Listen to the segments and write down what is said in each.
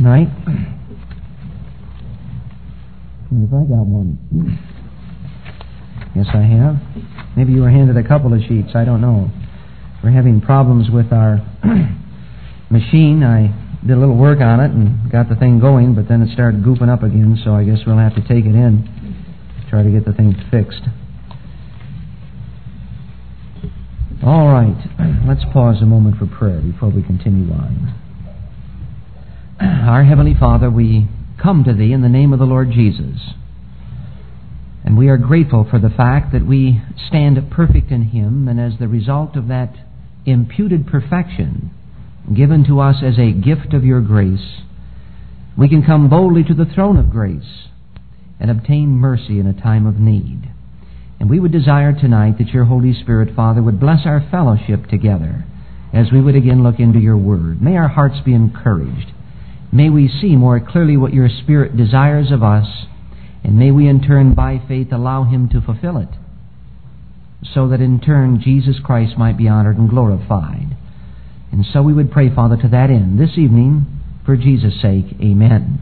tonight? If I got one. Yes, I have. Maybe you were handed a couple of sheets. I don't know. We're having problems with our machine. I did a little work on it and got the thing going, but then it started goofing up again, so I guess we'll have to take it in, try to get the thing fixed. All right. Let's pause a moment for prayer before we continue on. Our Heavenly Father, we come to Thee in the name of the Lord Jesus. And we are grateful for the fact that we stand perfect in Him, and as the result of that imputed perfection given to us as a gift of Your grace, we can come boldly to the throne of grace and obtain mercy in a time of need. And we would desire tonight that Your Holy Spirit, Father, would bless our fellowship together as we would again look into Your Word. May our hearts be encouraged. May we see more clearly what Your Spirit desires of us, and may we in turn by faith allow Him to fulfill it, so that in turn Jesus Christ might be honored and glorified. And so we would pray, Father, to that end this evening, for Jesus' sake. Amen.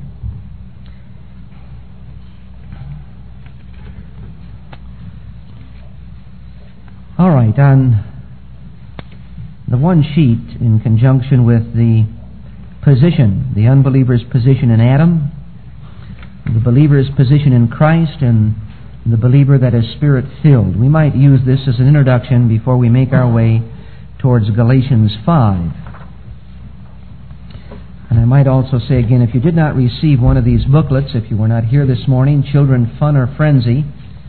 All right, on the one sheet, in conjunction with the position, the unbeliever's position in Adam, the believer's position in Christ, and the believer that is Spirit-filled. We might use this as an introduction before we make our way towards Galatians 5. And I might also say again, if you did not receive one of these booklets, if you were not here this morning, Children, Fun, or Frenzy,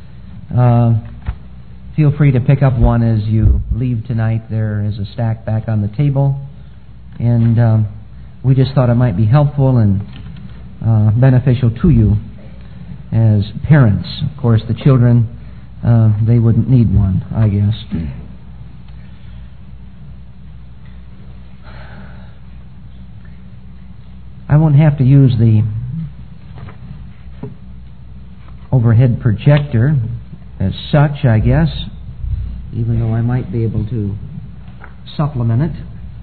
feel free to pick up one as you leave tonight. There is a stack back on the table. And we just thought it might be helpful and beneficial to you as parents. Of course, the children, they wouldn't need one, I guess. I won't have to use the overhead projector as such, I guess, even though I might be able to supplement it.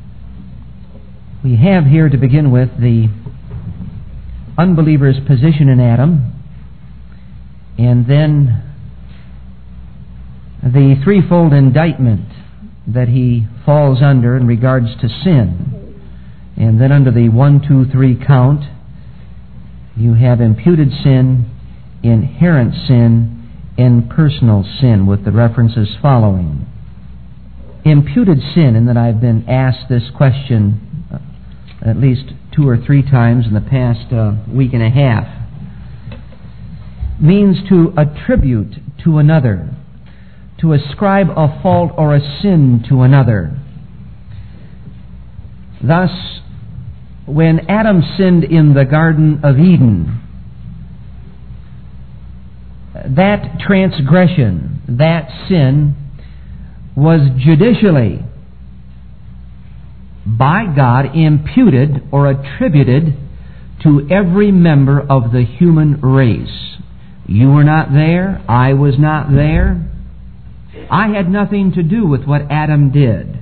We have here, to begin with, the unbeliever's position in Adam, and then the threefold indictment that he falls under in regards to sin. And then under the 1, 2, 3 count, you have imputed sin, inherent sin, and personal sin, with the references following. Imputed sin, in that I've been asked this question at least 2 or 3 times in the past week and a half, means to attribute to another, to ascribe a fault or a sin to another. Thus, when Adam sinned in the Garden of Eden, that transgression, that sin, was judicially by God imputed or attributed to every member of the human race. You were not there. I was not there. I had nothing to do with what Adam did.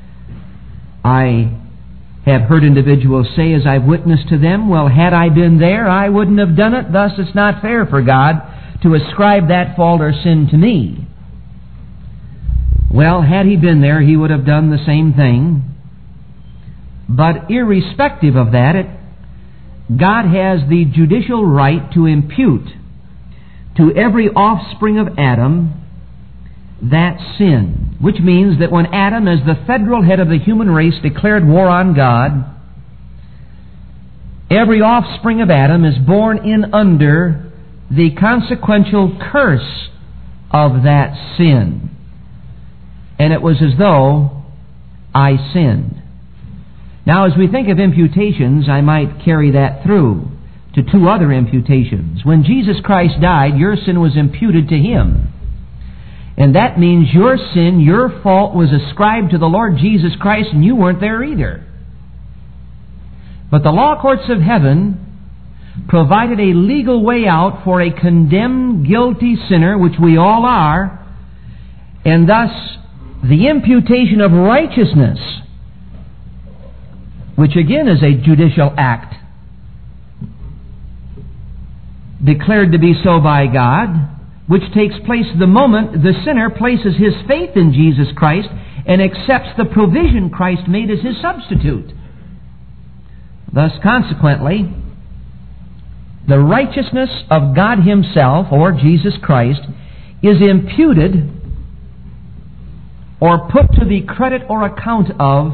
I have heard individuals say, as I've witnessed to them, well, had I been there, I wouldn't have done it. Thus, it's not fair for God to ascribe that fault or sin to me. Well, had He been there, He would have done the same thing. But irrespective of that, God has the judicial right to impute to every offspring of Adam that sin, which means that when Adam, as the federal head of the human race, declared war on God, every offspring of Adam is born in under the consequential curse of that sin. And it was as though I sinned. Now, as we think of imputations, I might carry that through to 2 other imputations. When Jesus Christ died, your sin was imputed to Him. And that means your sin, your fault, was ascribed to the Lord Jesus Christ, and you weren't there either. But the law courts of heaven provided a legal way out for a condemned, guilty sinner, which we all are, and thus the imputation of righteousness, which again is a judicial act, declared to be so by God, which takes place the moment the sinner places his faith in Jesus Christ and accepts the provision Christ made as his substitute. Thus, consequently, the righteousness of God Himself, or Jesus Christ, is imputed or put to the credit or account of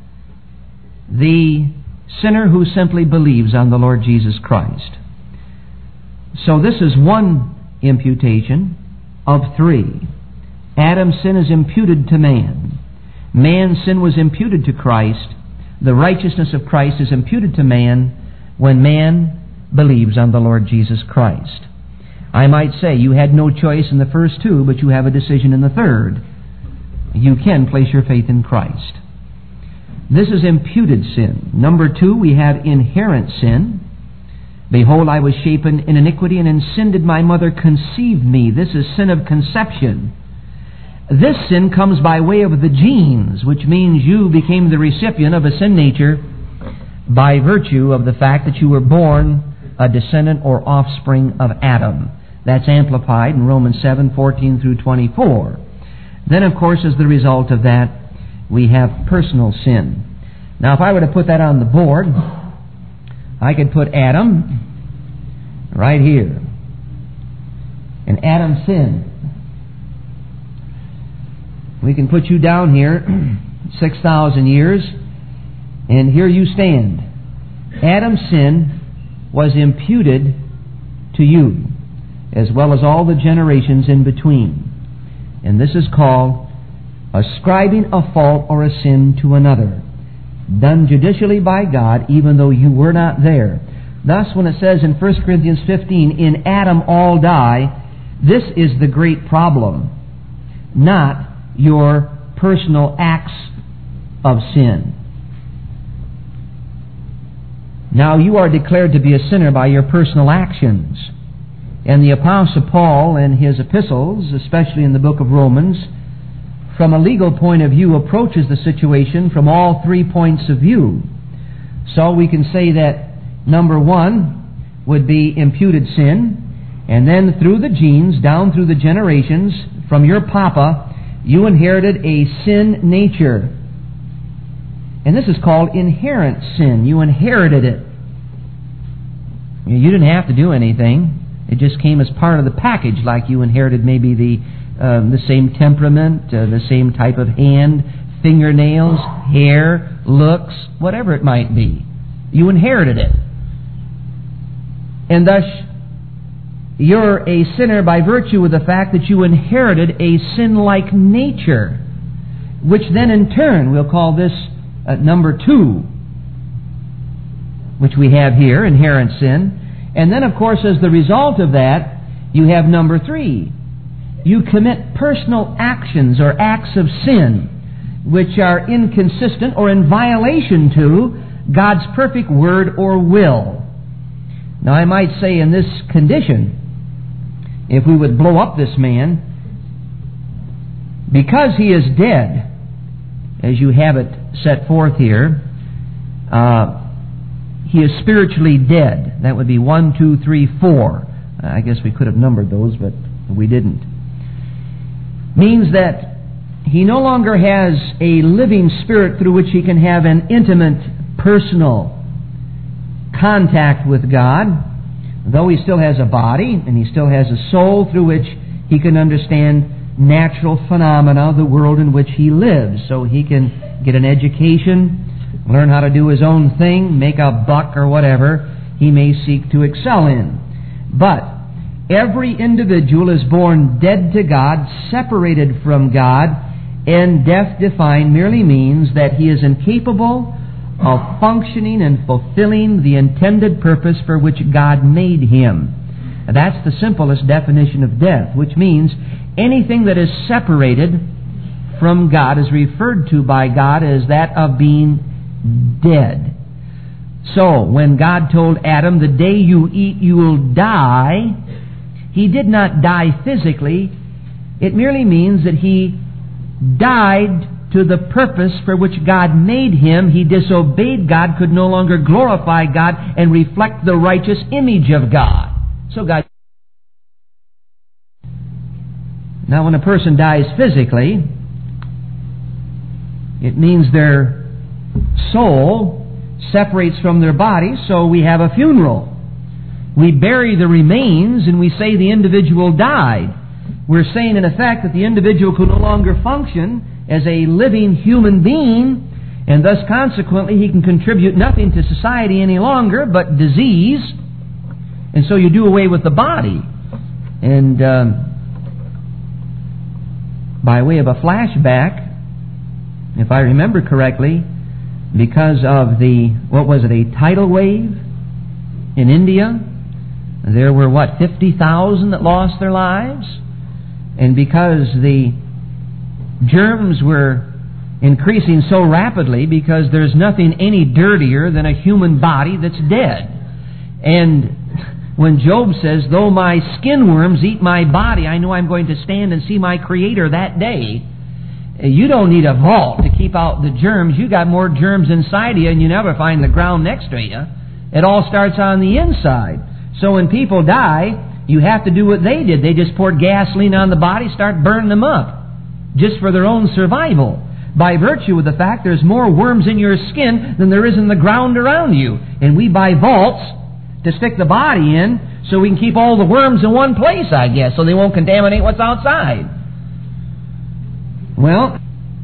the sinner who simply believes on the Lord Jesus Christ. So this is one imputation of three. Adam's sin is imputed to man. Man's sin was imputed to Christ. The righteousness of Christ is imputed to man when man believes on the Lord Jesus Christ. I might say you had no choice in the first two, but you have a decision in the third. You can place your faith in Christ. This is imputed sin. Number two, we have inherent sin. Behold, I was shapen in iniquity, and in sin did my mother conceive me. This is sin of conception. This sin comes by way of the genes, which means you became the recipient of a sin nature by virtue of the fact that you were born a descendant or offspring of Adam. That's amplified in Romans 7:14 through 24. Then, of course, as the result of that, we have personal sin. Now, if I were to put that on the board, I could put Adam right here. And Adam's sin. We can put you down here 6,000 years, and here you stand. Adam's sin was imputed to you, as well as all the generations in between. And this is called ascribing a fault or a sin to another, done judicially by God, even though you were not there. Thus, when it says in 1 Corinthians 15, in Adam all die, this is the great problem, not your personal acts of sin. Now, you are declared to be a sinner by your personal actions. And the Apostle Paul, in his epistles, especially in the book of Romans, from a legal point of view, approaches the situation from all 3 points of view. So we can say that number one would be imputed sin, and then through the genes, down through the generations, from your papa, you inherited a sin nature. And this is called inherent sin. You inherited it. You didn't have to do anything. It just came as part of the package, like you inherited maybe the same temperament, the same type of hand, fingernails, hair, looks, whatever it might be. You inherited it. And thus, you're a sinner by virtue of the fact that you inherited a sin-like nature, which then in turn, we'll call this number two, which we have here, inherent sin. And then, of course, as the result of that, you have number three. You commit personal actions or acts of sin which are inconsistent or in violation to God's perfect word or will. Now, I might say in this condition, if we would blow up this man, because he is dead, as you have it set forth here, he is spiritually dead. That would be 1, 2, 3, 4. I guess we could have numbered those, but we didn't. Means that he no longer has a living spirit through which he can have an intimate, personal contact with God, though he still has a body and he still has a soul through which he can understand natural phenomena, the world in which he lives. So he can get an education, learn how to do his own thing, make a buck or whatever he may seek to excel in. But every individual is born dead to God, separated from God, and death defined merely means that he is incapable of functioning and fulfilling the intended purpose for which God made him. That's the simplest definition of death, which means anything that is separated from God is referred to by God as that of being dead. So, when God told Adam, the day you eat you will die, he did not die physically. It merely means that he died to the purpose for which God made him. He disobeyed God, could no longer glorify God and reflect the righteous image of God. So God... Now, when a person dies physically, it means their soul separates from their body, so we have a funeral. We bury the remains and we say the individual died. We're saying, in effect, that the individual could no longer function as a living human being, and thus, consequently, he can contribute nothing to society any longer but disease. And so you do away with the body. And by way of a flashback, if I remember correctly, because of a tidal wave in India, there were, 50,000 that lost their lives? And because the germs were increasing so rapidly, because there's nothing any dirtier than a human body that's dead. And when Job says, though my skin worms eat my body, I know I'm going to stand and see my Creator that day. You don't need a vault to keep out the germs. You got more germs inside you, and you never find the ground next to you. It all starts on the inside. So when people die, you have to do what they did. They just poured gasoline on the body, start burning them up, just for their own survival. By virtue of the fact there's more worms in your skin than there is in the ground around you. And we buy vaults to stick the body in so we can keep all the worms in one place, I guess, so they won't contaminate what's outside. Well,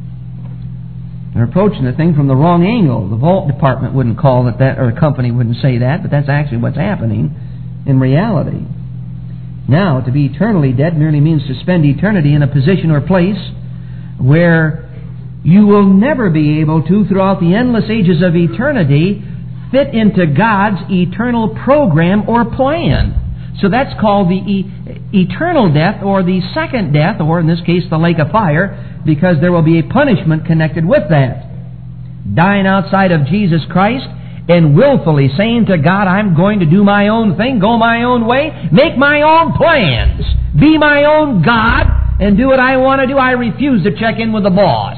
they're approaching the thing from the wrong angle. The vault department wouldn't call it that, or the company wouldn't say that, but that's actually what's happening in reality. Now, to be eternally dead merely means to spend eternity in a position or place where you will never be able to, throughout the endless ages of eternity, fit into God's eternal program or plan. So that's called the eternal death, or the second death, or in this case the lake of fire, because there will be a punishment connected with that. Dying outside of Jesus Christ and willfully saying to God, I'm going to do my own thing, go my own way, make my own plans, be my own God, and do what I want to do. I refuse to check in with the boss.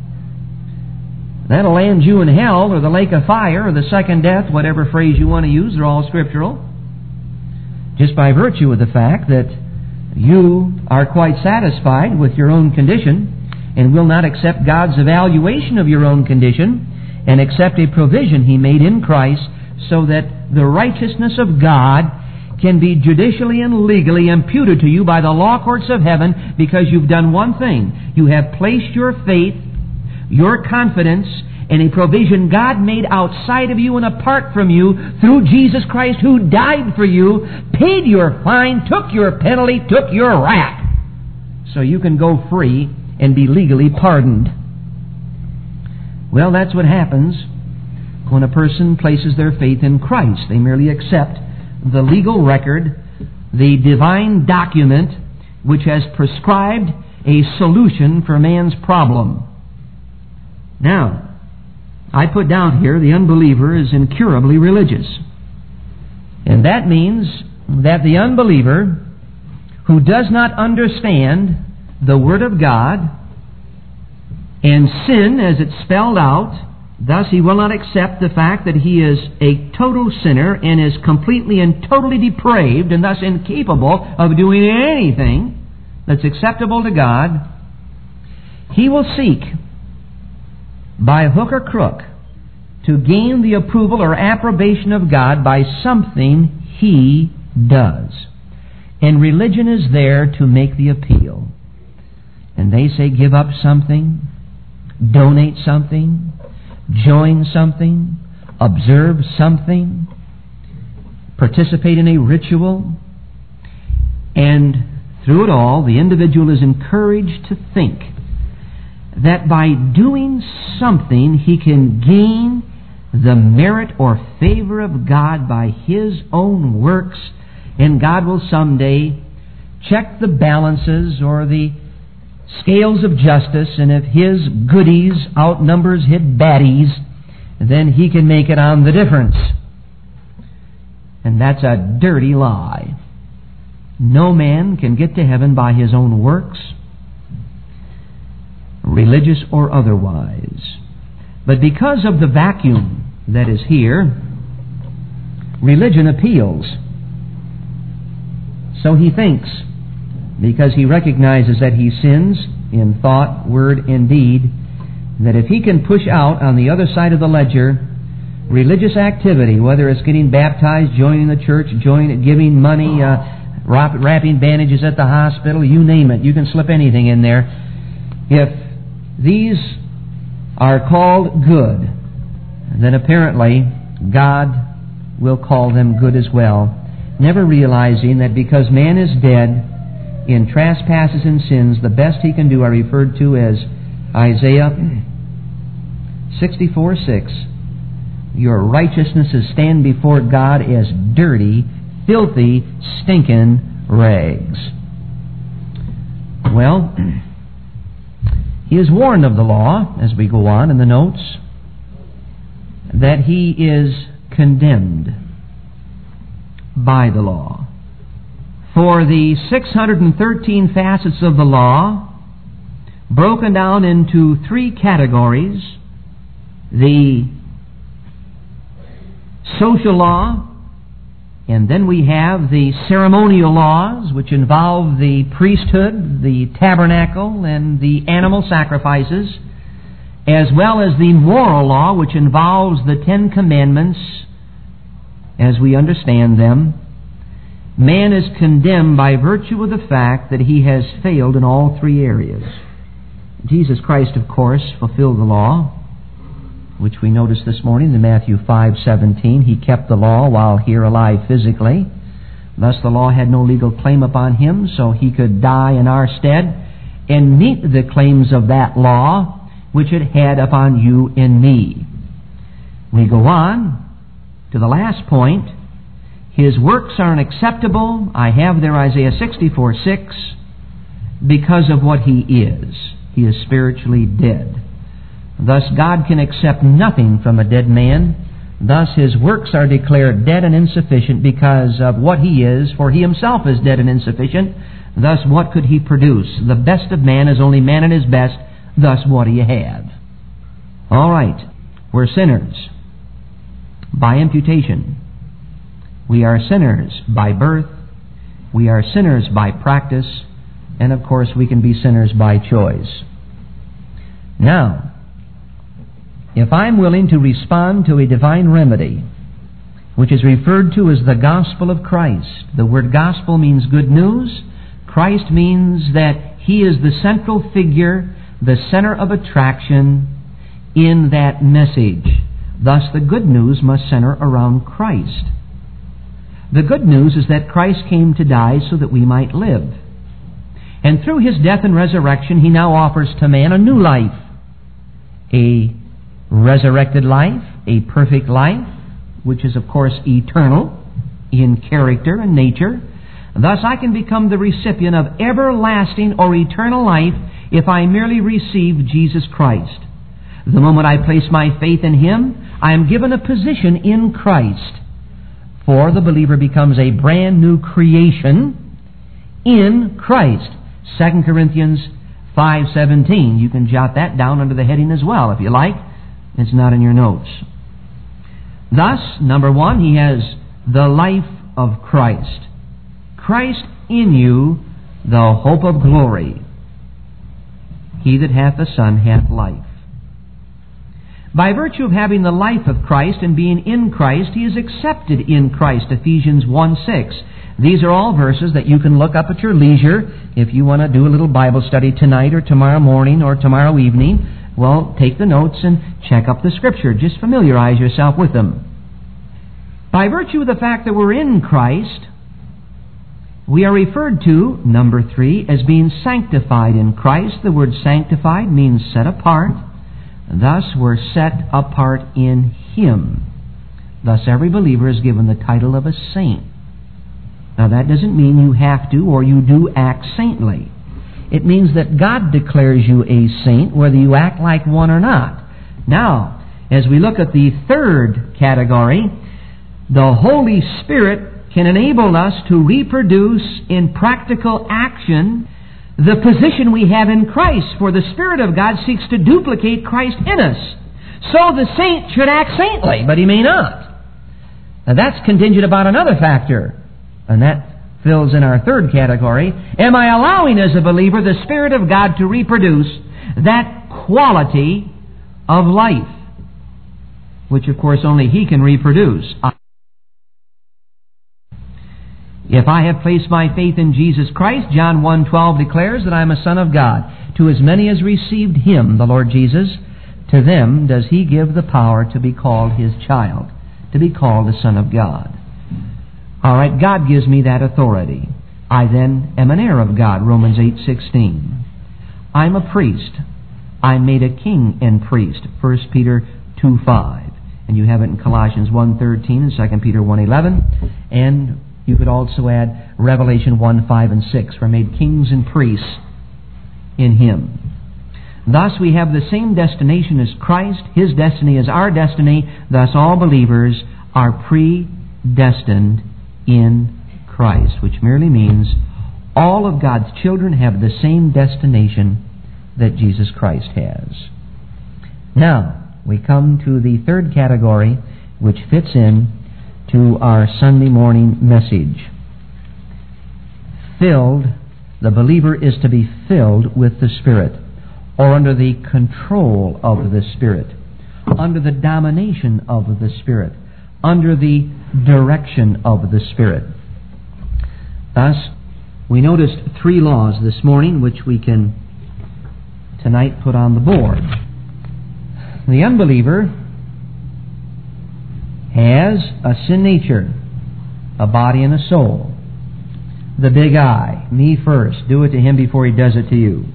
That'll land you in hell, or the lake of fire, or the second death, whatever phrase you want to use. They're all scriptural. Just by virtue of the fact that you are quite satisfied with your own condition and will not accept God's evaluation of your own condition and accept a provision He made in Christ so that the righteousness of God can be judicially and legally imputed to you by the law courts of heaven, because you've done one thing. You have placed your faith, your confidence, in a provision God made outside of you and apart from you through Jesus Christ, who died for you, paid your fine, took your penalty, took your rap, so you can go free and be legally pardoned. Well, that's what happens when a person places their faith in Christ. They merely accept the legal record, the divine document, which has prescribed a solution for man's problem. Now, I put down here the unbeliever is incurably religious. And that means that the unbeliever who does not understand the Word of God and sin as it's spelled out, thus he will not accept the fact that he is a total sinner and is completely and totally depraved and thus incapable of doing anything that's acceptable to God. He will seek, by hook or crook, to gain the approval or approbation of God by something he does. And religion is there to make the appeal. And they say, give up something, donate something, join something, observe something, participate in a ritual. And through it all, the individual is encouraged to think that by doing something he can gain the merit or favor of God by his own works, and God will someday check the balances or the scales of justice, and if his goodies outnumbers his baddies, then he can make it on the difference. And that's a dirty lie. No man can get to heaven by his own works, religious or otherwise. But because of the vacuum that is here, religion appeals. So he thinks, because he recognizes that he sins in thought, word, and deed, that if he can push out on the other side of the ledger religious activity, whether it's getting baptized, joining the church, giving money, wrapping bandages at the hospital, you name it, you can slip anything in there. If these are called good, then apparently God will call them good as well, never realizing that because man is dead in trespasses and sins, the best he can do are referred to as Isaiah 64:6. Your righteousnesses stand before God as dirty, filthy, stinking rags. Well, he is warned of the law, as we go on in the notes, that he is condemned by the law. For the 613 facets of the law, broken down into three categories: the social law, and then we have the ceremonial laws, which involve the priesthood, the tabernacle, and the animal sacrifices, as well as the moral law, which involves the 10 Commandments as we understand them. Man is condemned by virtue of the fact that he has failed in all three areas. Jesus Christ, of course, fulfilled the law, which we noticed this morning in Matthew 5:17. He kept the law while here alive physically. Thus the law had no legal claim upon him, so he could die in our stead and meet the claims of that law which it had upon you and me. We go on to the last point. His works are unacceptable. I have there Isaiah 64:6, because of what he is. He is spiritually dead. Thus God can accept nothing from a dead man. Thus his works are declared dead and insufficient because of what he is, for he himself is dead and insufficient. Thus what could he produce? The best of man is only man at his best. Thus what do you have? All right, we're sinners by imputation. We are sinners by birth. We are sinners by practice. And of course we can be sinners by choice. Now, if I'm willing to respond to a divine remedy, which is referred to as the gospel of Christ. The word gospel means good news. Christ means that he is the central figure, the center of attraction in that message. Thus the good news must center around Christ. The good news is that Christ came to die so that we might live. And through his death and resurrection, he now offers to man a new life. A resurrected life, a perfect life, which is of course eternal in character and nature. Thus I can become the recipient of everlasting or eternal life if I merely receive Jesus Christ. The moment I place my faith in him, I am given a position in Christ. For the believer becomes a brand new creation in Christ. 2 Corinthians 5:17. You can jot that down under the heading as well if you like. It's not in your notes. Thus, number one, he has the life of Christ. Christ in you, the hope of glory. He that hath the Son hath life. By virtue of having the life of Christ and being in Christ, he is accepted in Christ. Ephesians 1:6. These are all verses that you can look up at your leisure if you want to do a little Bible study tonight or tomorrow morning or tomorrow evening. Well, take the notes and check up the Scripture. Just familiarize yourself with them. By virtue of the fact that we're in Christ, we are referred to, number 3, as being sanctified in Christ. The word sanctified means set apart. Thus, we're set apart in him. Thus, every believer is given the title of a saint. Now, that doesn't mean you have to or you do act saintly. It means that God declares you a saint, whether you act like one or not. Now, as we look at the third category, the Holy Spirit can enable us to reproduce in practical action the position we have in Christ, for the Spirit of God seeks to duplicate Christ in us. So the saint should act saintly, but he may not. Now that's contingent upon another factor, and that fills in our third category. Am I allowing as a believer the Spirit of God to reproduce that quality of life, which of course only He can reproduce? If I have placed my faith in Jesus Christ, John 1:12 declares that I am a son of God. To as many as received Him, the Lord Jesus, to them does He give the power to be called His child, to be called the Son of God. All right, God gives me that authority. I then am an heir of God, Romans 8:16. I'm a priest. I'm made a king and priest, 1 Peter 2:5. And you have it in Colossians 1:13 and 2 Peter 1:11. And you could also add Revelation 1:5 and 6. We're made kings and priests in Him. Thus we have the same destination as Christ. His destiny is our destiny. Thus all believers are predestined in Christ, which merely means all of God's children have the same destination that Jesus Christ has. Now, we come to the third category, which fits in to our Sunday morning message. Filled, the believer is to be filled with the Spirit, or under the control of the Spirit, under the domination of the Spirit, under the direction of the Spirit. Thus, we noticed 3 laws this morning, which we can tonight put on the board. The unbeliever has a sin nature, a body and a soul. The big I, me first, do it to him before he does it to you.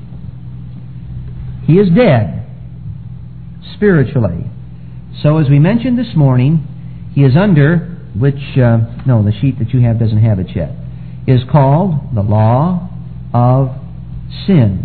He is dead, spiritually. So as we mentioned this morning, he is under, the sheet that you have doesn't have it yet, is called the law of sin.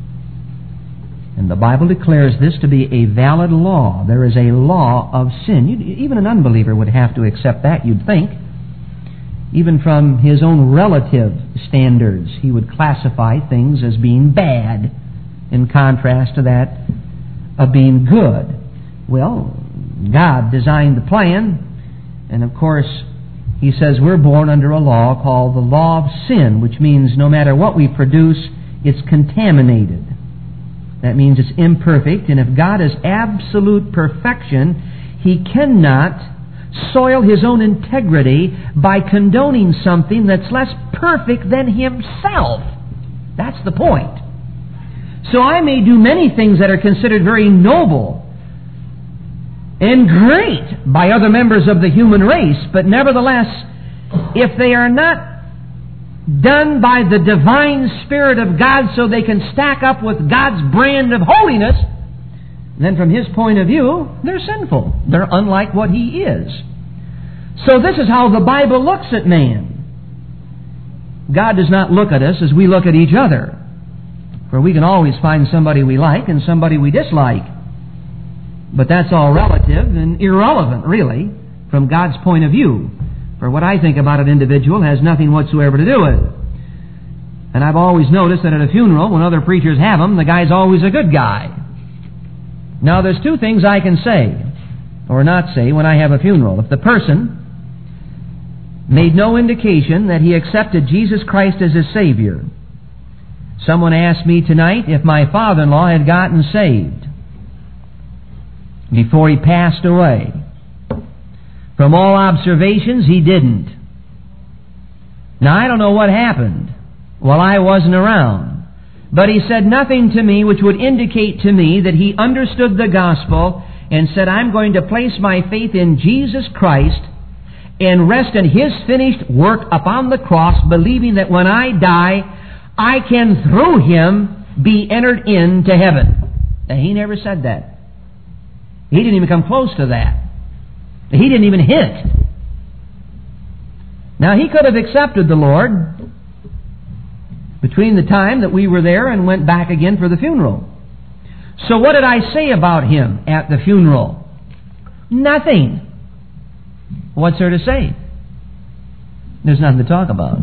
And the Bible declares this to be a valid law. There is a law of sin. Even an unbeliever would have to accept that, you'd think. Even from his own relative standards, he would classify things as being bad in contrast to that of being good. Well, God designed the plan, and of course, He says we're born under a law called the law of sin, which means no matter what we produce, it's contaminated. That means it's imperfect, and if God is absolute perfection, He cannot soil His own integrity by condoning something that's less perfect than Himself. That's the point. So I may do many things that are considered very noble and great by other members of the human race, but nevertheless, if they are not done by the divine Spirit of God so they can stack up with God's brand of holiness, then from His point of view, they're sinful. They're unlike what He is. So this is how the Bible looks at man. God does not look at us as we look at each other. For we can always find somebody we like and somebody we dislike. But that's all relative and irrelevant, really, from God's point of view. For what I think about an individual has nothing whatsoever to do with it. And I've always noticed that at a funeral, when other preachers have them, the guy's always a good guy. Now, there's 2 things I can say, or not say, when I have a funeral. If the person made no indication that he accepted Jesus Christ as his Savior. Someone asked me tonight if my father-in-law had gotten saved before he passed away. From all observations, he didn't. Now, I don't know what happened while I wasn't around, but he said nothing to me which would indicate to me that he understood the gospel and said, I'm going to place my faith in Jesus Christ and rest in His finished work upon the cross, believing that when I die, I can, through Him, be entered into heaven. Now, he never said that. He didn't even come close to that. He didn't even hint. Now, he could have accepted the Lord between the time that we were there and went back again for the funeral. So what did I say about him at the funeral? Nothing. What's there to say? There's nothing to talk about.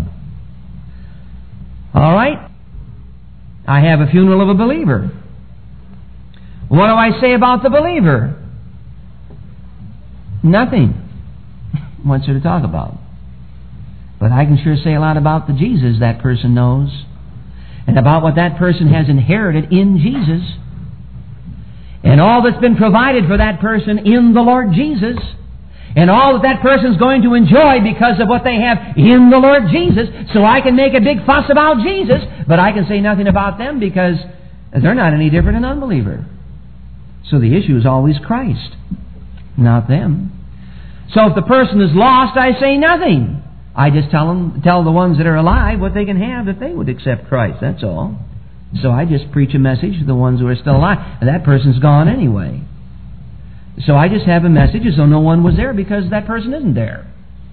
All right? I have a funeral of a believer. What do I say about the believer? Nothing. What's there to talk about? But I can sure say a lot about the Jesus that person knows, and about what that person has inherited in Jesus, and all that's been provided for that person in the Lord Jesus, and all that that person's going to enjoy because of what they have in the Lord Jesus. So I can make a big fuss about Jesus, but I can say nothing about them because they're not any different than an unbeliever. So the issue is always Christ, not them. So if the person is lost, I say nothing. I just tell the ones that are alive what they can have if they would accept Christ. That's all. So I just preach a message to the ones who are still alive. And that person's gone anyway. So I just have a message as though no one was there because that person isn't there.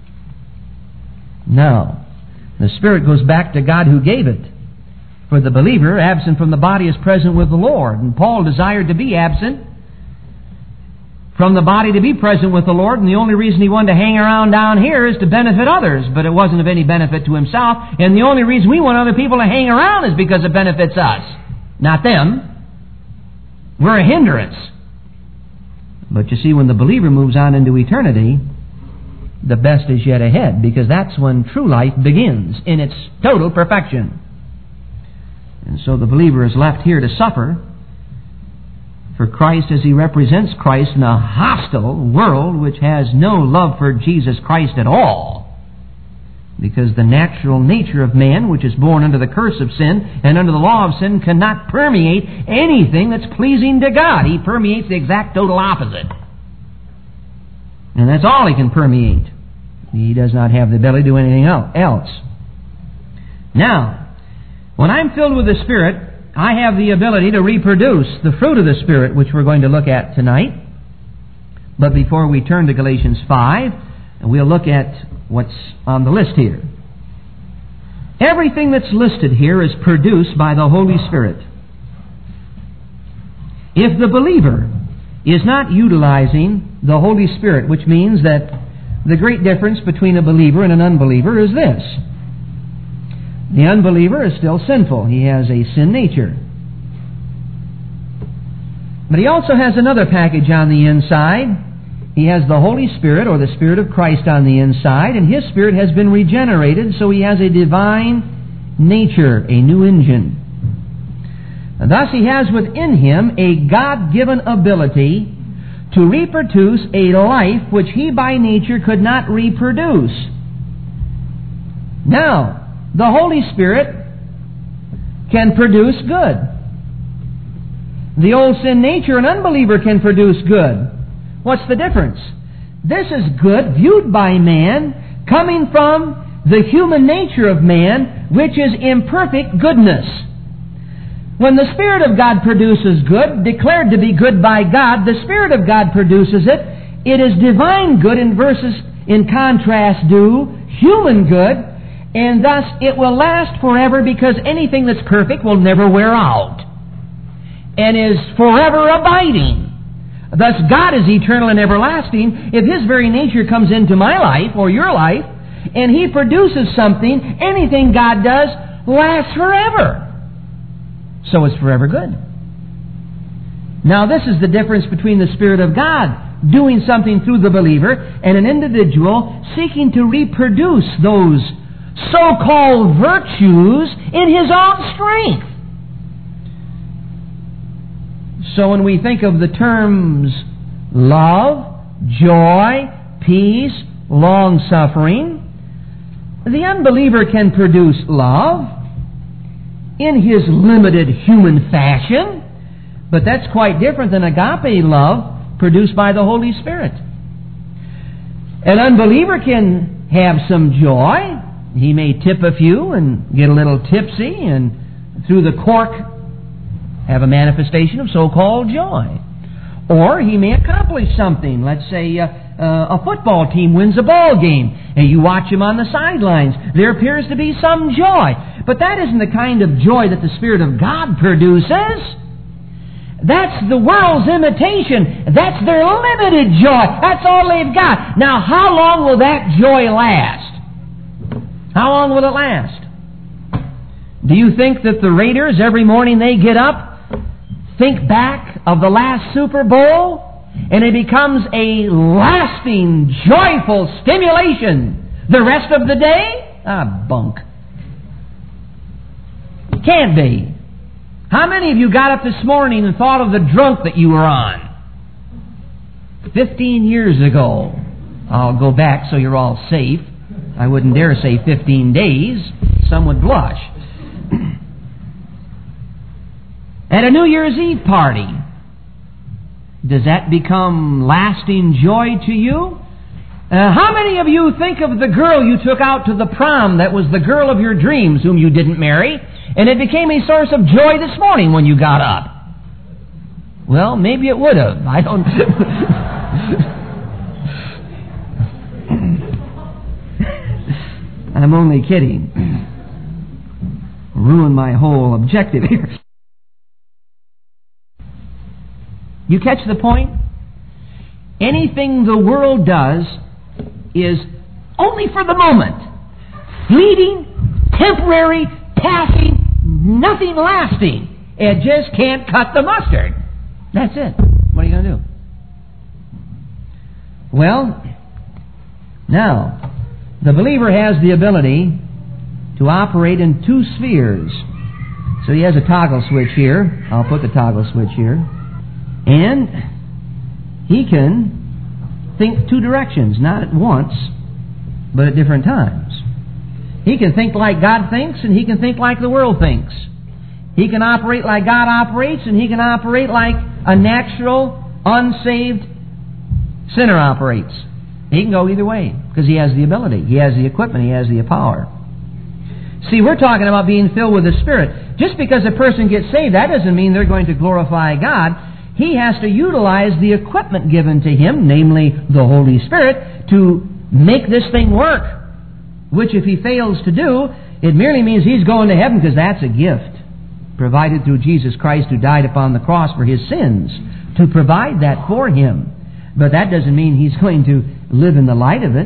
Now, the Spirit goes back to God who gave it. For the believer, absent from the body is present with the Lord. And Paul desired to be absent from the body to be present with the Lord, and the only reason he wanted to hang around down here is to benefit others, but it wasn't of any benefit to himself, and the only reason we want other people to hang around is because it benefits us, not them. We're a hindrance. But you see, when the believer moves on into eternity, the best is yet ahead, because that's when true life begins in its total perfection. And so the believer is left here to suffer for Christ as he represents Christ in a hostile world which has no love for Jesus Christ at all. Because the natural nature of man, which is born under the curse of sin and under the law of sin, cannot permeate anything that's pleasing to God. He permeates the exact total opposite. And that's all he can permeate. He does not have the ability to do anything else. Now, when I'm filled with the Spirit, I have the ability to reproduce the fruit of the Spirit, which we're going to look at tonight. But before we turn to Galatians 5, we'll look at what's on the list here. Everything that's listed here is produced by the Holy Spirit. If the believer is not utilizing the Holy Spirit, which means that the great difference between a believer and an unbeliever is this. The unbeliever is still sinful. He has a sin nature. But he also has another package on the inside. He has the Holy Spirit, or the Spirit of Christ, on the inside, and his spirit has been regenerated, so he has a divine nature, a new engine. And thus he has within him a God-given ability to reproduce a life which he by nature could not reproduce. Now, the Holy Spirit can produce good. The old sin nature, an unbeliever can produce good. What's the difference? This is good viewed by man, coming from the human nature of man, which is imperfect goodness. When the Spirit of God produces good, declared to be good by God, the Spirit of God produces it. It is divine good, in contrast to human good, and thus it will last forever, because anything that's perfect will never wear out and is forever abiding. Thus God is eternal and everlasting. If His very nature comes into my life or your life and He produces something, anything God does lasts forever. So it's forever good. Now this is the difference between the Spirit of God doing something through the believer and an individual seeking to reproduce those so-called virtues in his own strength. So when we think of the terms love, joy, peace, long-suffering, the unbeliever can produce love in his limited human fashion, but that's quite different than agape love produced by the Holy Spirit. An unbeliever can have some joy. He may tip a few and get a little tipsy, and through the cork have a manifestation of so-called joy. Or he may accomplish something. Let's say a football team wins a ball game, and you watch him on the sidelines. There appears to be some joy. But that isn't the kind of joy that the Spirit of God produces. That's the world's imitation. That's their limited joy. That's all they've got. Now, how long will that joy last? How long will it last? Do you think that the Raiders, every morning they get up, think back of the last Super Bowl, and it becomes a lasting, joyful stimulation the rest of the day? Bunk. Can't be. How many of you got up this morning and thought of the drunk that you were on? 15 years ago. I'll go back so you're all safe. I wouldn't dare say 15 days. Some would blush. At a New Year's Eve party, does that become lasting joy to you? How many of you think of the girl you took out to the prom that was the girl of your dreams whom you didn't marry, and it became a source of joy this morning when you got up? Well, maybe it would have. I don't... I'm only kidding. Ruin my whole objective here. You catch the point? Anything the world does is only for the moment. Fleeting, temporary, passing, nothing lasting. It just can't cut the mustard. That's it. What are you going to do? Well, now, the believer has the ability to operate in two spheres. So he has a toggle switch here. I'll put the toggle switch here. And he can think two directions, not at once, but at different times. He can think like God thinks, and he can think like the world thinks. He can operate like God operates, and he can operate like a natural, unsaved sinner operates. He can go either way, because he has the ability, he has the equipment, he has the power. See, we're talking about being filled with the Spirit. Just because a person gets saved, that doesn't mean they're going to glorify God. He has to utilize the equipment given to him, namely the Holy Spirit, to make this thing work. Which, if he fails to do, it merely means he's going to heaven, because that's a gift provided through Jesus Christ, who died upon the cross for his sins, to provide that for him. But that doesn't mean he's going to live in the light of it,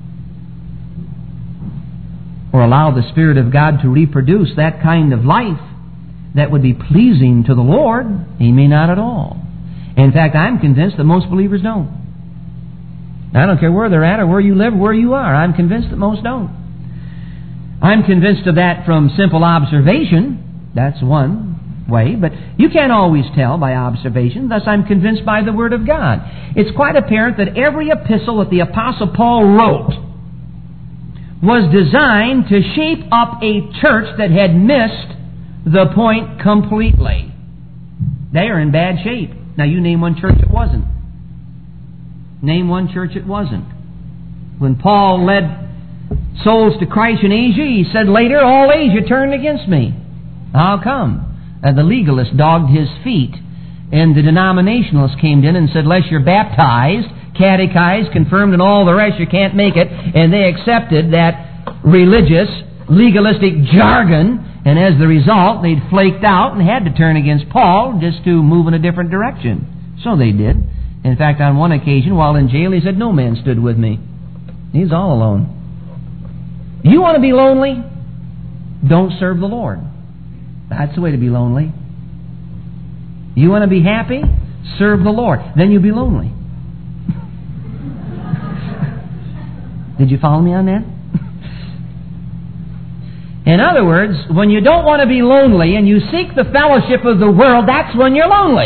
or allow the Spirit of God to reproduce that kind of life that would be pleasing to the Lord. He may not at all. In fact, I'm convinced that most believers don't. I don't care where they're at or where you live or where you are. I'm convinced that most don't. I'm convinced of that from simple observation. That's one way. But you can't always tell by observation. Thus, I'm convinced by the Word of God. It's quite apparent that every epistle that the Apostle Paul wrote was designed to shape up a church that had missed the point completely. They are in bad shape. Now you name one church it wasn't. Name one church it wasn't. When Paul led souls to Christ in Asia, he said later, all Asia turned against me. How come? And the legalists dogged his feet, and the denominationalists came in and said, unless you're baptized, catechized, confirmed, and all the rest, you can't make it. And they accepted that religious, legalistic jargon, and as the result, they'd flaked out and had to turn against Paul just to move in a different direction. So they did. In fact, on one occasion, while in jail, he said, no man stood with me. He's all alone. You want to be lonely? Don't serve the Lord. That's the way to be lonely. You want to be happy? Serve the Lord. Then you'll be lonely. Did you follow me on that? In other words, when you don't want to be lonely and you seek the fellowship of the world, that's when you're lonely.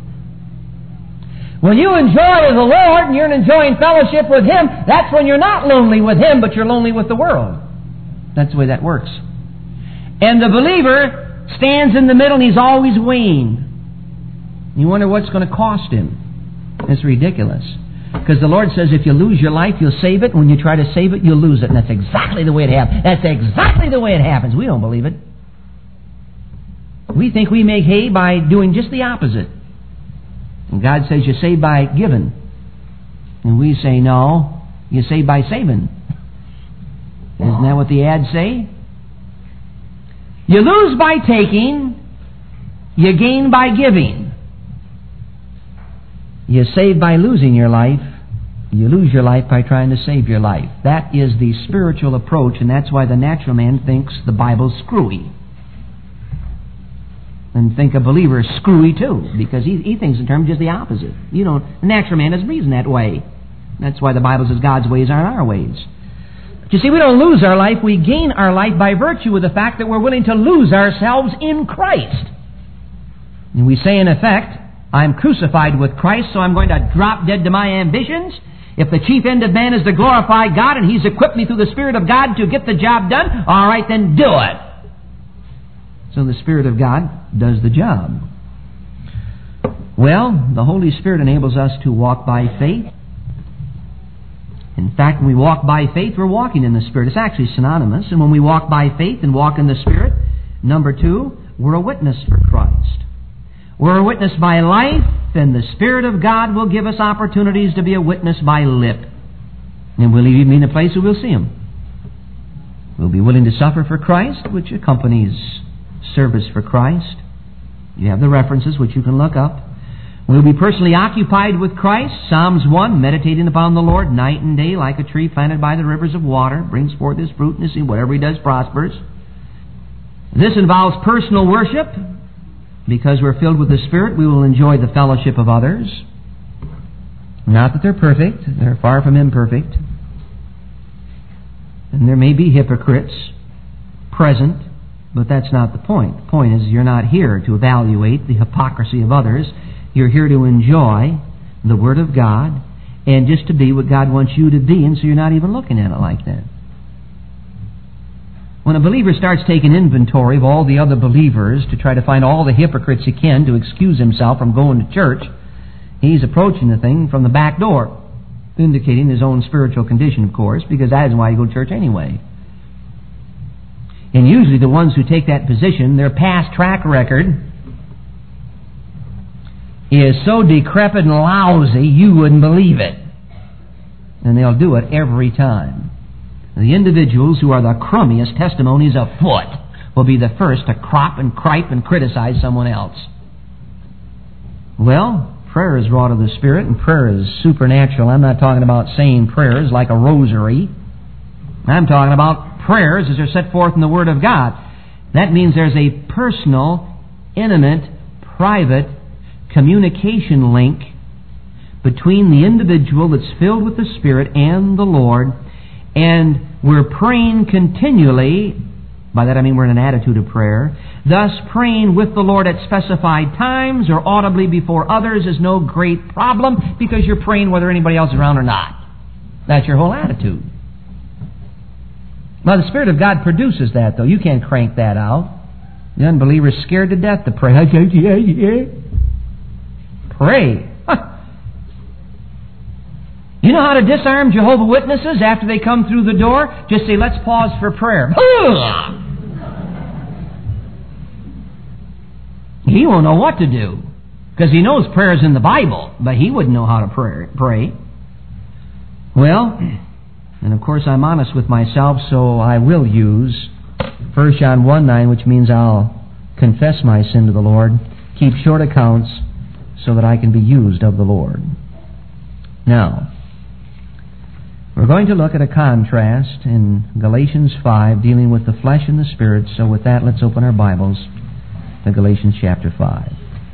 When you enjoy the Lord and you're enjoying fellowship with Him, that's when you're not lonely with Him, but you're lonely with the world. That's the way that works. And the believer stands in the middle and he's always weighing. You wonder what's going to cost him. It's ridiculous. Because the Lord says if you lose your life, you'll save it. When you try to save it, you'll lose it. And that's exactly the way it happens. That's exactly the way it happens. We don't believe it. We think we make hay by doing just the opposite. And God says you save by giving. And we say, no, you save by saving. Isn't that what the ads say? You lose by taking, you gain by giving. You save by losing your life, you lose your life by trying to save your life. That is the spiritual approach, and that's why the natural man thinks the Bible's screwy. And think a believer is screwy too, because he thinks in terms of just the opposite. You know, the natural man doesn't reason that way. That's why the Bible says God's ways aren't our ways. But you see, we don't lose our life. We gain our life by virtue of the fact that we're willing to lose ourselves in Christ. And we say, in effect, I'm crucified with Christ, so I'm going to drop dead to my ambitions. If the chief end of man is to glorify God and He's equipped me through the Spirit of God to get the job done, all right, then do it. So the Spirit of God does the job. Well, the Holy Spirit enables us to walk by faith. In fact, when we walk by faith, we're walking in the Spirit. It's actually synonymous. And when we walk by faith and walk in the Spirit, number 2, we're a witness for Christ. We're a witness by life, and the Spirit of God will give us opportunities to be a witness by lip. And we'll even be in a place where we'll see Him. We'll be willing to suffer for Christ, which accompanies service for Christ. You have the references which you can look up. We'll be personally occupied with Christ. Psalms 1, meditating upon the Lord night and day like a tree planted by the rivers of water, brings forth His fruit, and whatever He does prospers. This involves personal worship. Because we're filled with the Spirit, we will enjoy the fellowship of others. Not that they're perfect. They're far from imperfect. And there may be hypocrites present, but that's not the point. The point is you're not here to evaluate the hypocrisy of others. You're here to enjoy the Word of God and just to be what God wants you to be, and so you're not even looking at it like that. When a believer starts taking inventory of all the other believers to try to find all the hypocrites he can to excuse himself from going to church, he's approaching the thing from the back door, indicating his own spiritual condition, of course, because that is why you go to church anyway. And usually the ones who take that position, their past track record is so decrepit and lousy you wouldn't believe it. And they'll do it every time. The individuals who are the crummiest testimonies afoot will be the first to crop and cripe and criticize someone else. Well, prayer is wrought of the Spirit, and prayer is supernatural. I'm not talking about saying prayers like a rosary. I'm talking about prayers as they're set forth in the Word of God. That means there's a personal, intimate, private communication link between the individual that's filled with the Spirit and the Lord, and we're praying continually. By that I mean we're in an attitude of prayer. Thus, praying with the Lord at specified times or audibly before others is no great problem because you're praying whether anybody else is around or not. That's your whole attitude. Now, the Spirit of God produces that, though. You can't crank that out. The unbeliever is scared to death to pray. Pray. You know how to disarm Jehovah's Witnesses after they come through the door? Just say, let's pause for prayer. He won't know what to do. Because he knows prayer is in the Bible, but he wouldn't know how to pray. Well, and of course I'm honest with myself, so I will use 1 John 1:9, which means I'll confess my sin to the Lord, keep short accounts, so that I can be used of the Lord. Now, we're going to look at a contrast in Galatians 5 dealing with the flesh and the Spirit. So with that, let's open our Bibles to Galatians chapter 5.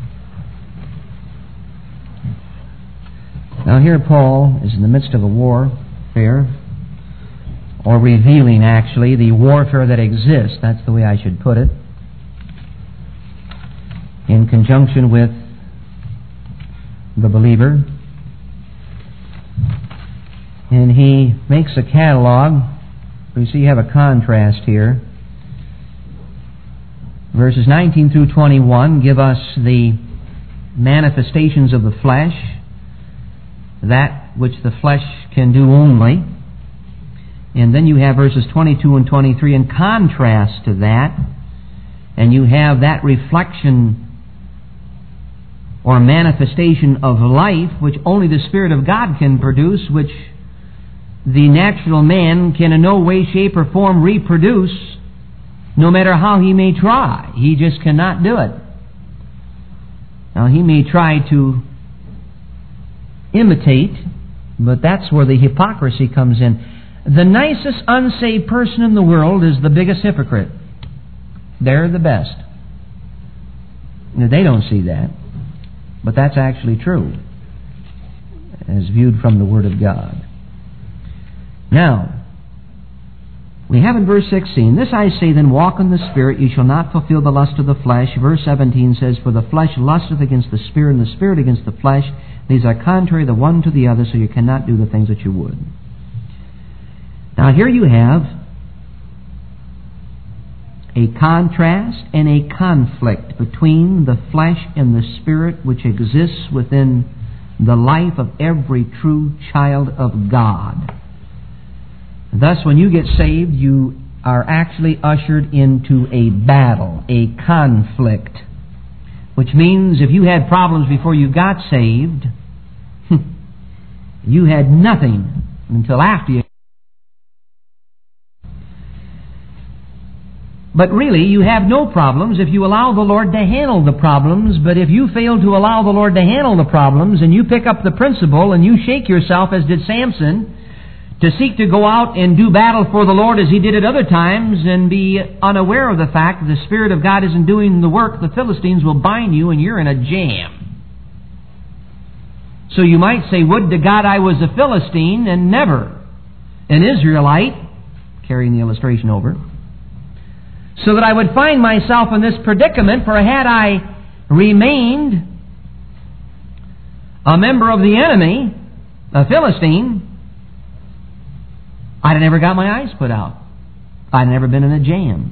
Now here Paul is in the midst of a warfare, or revealing actually the warfare that exists. That's the way I should put it. In conjunction with the believer. And he makes a catalog. You see you have a contrast here. Verses 19 through 21 give us the manifestations of the flesh, that which the flesh can do only. And then you have verses 22 and 23 in contrast to that. And you have that reflection or manifestation of life which only the Spirit of God can produce, which the natural man can in no way, shape, or form reproduce, no matter how he may try. He just cannot do it. Now, he may try to imitate, but that's where the hypocrisy comes in. The nicest unsaved person in the world is the biggest hypocrite. They're the best. Now, they don't see that, but that's actually true, as viewed from the Word of God. Now, We have in verse 16, "This I say then, walk in the Spirit, you shall not fulfill the lust of the flesh." Verse 17 says, "For the flesh lusteth against the Spirit, and the Spirit against the flesh. These are contrary the one to the other, so you cannot do the things that you would." Now here you have a contrast and a conflict between the flesh and the Spirit which exists within the life of every true child of God. Thus, when you get saved, you are actually ushered into a battle, a conflict, which means if you had problems before you got saved, you had nothing until after you. But really, you have no problems if you allow the Lord to handle the problems. But if you fail to allow the Lord to handle the problems, and you pick up the principle and you shake yourself, as did Samson, to seek to go out and do battle for the Lord as he did at other times, and be unaware of the fact that the Spirit of God isn't doing the work, the Philistines will bind you and you're in a jam. So you might say, "Would to God I was a Philistine and never an Israelite," carrying the illustration over, "so that I would find myself in this predicament, for had I remained a member of the enemy, a Philistine, I'd have never got my eyes put out. I'd have never been in a jam."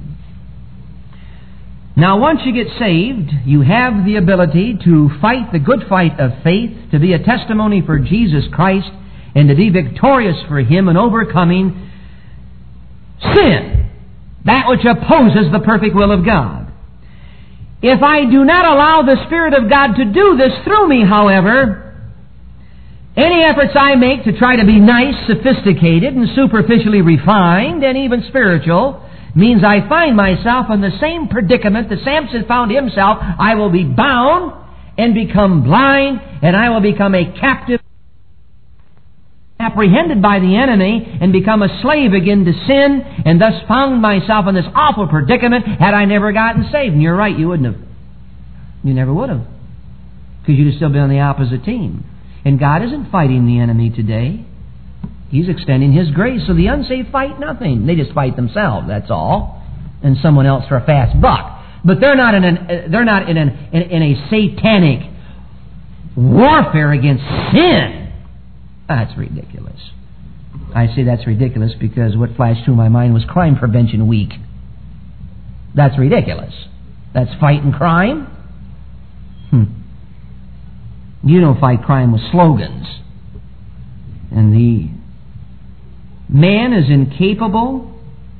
Now, once you get saved, you have the ability to fight the good fight of faith, to be a testimony for Jesus Christ, and to be victorious for Him in overcoming sin, that which opposes the perfect will of God. If I do not allow the Spirit of God to do this through me, however, any efforts I make to try to be nice, sophisticated, and superficially refined, and even spiritual, means I find myself in the same predicament that Samson found himself. I will be bound and become blind, and I will become a captive, apprehended by the enemy, and become a slave again to sin, and thus found myself in this awful predicament had I never gotten saved. And you're right, you wouldn't have. You never would have. Because you'd have still been on the opposite team. And God isn't fighting the enemy today. He's extending His grace. So the unsaved fight nothing. They just fight themselves, that's all. And someone else for a fast buck. But they're not in a satanic warfare against sin. That's ridiculous. I say that's ridiculous because what flashed through my mind was Crime Prevention Week. That's ridiculous. That's fighting crime? You don't fight crime with slogans. And the man is incapable,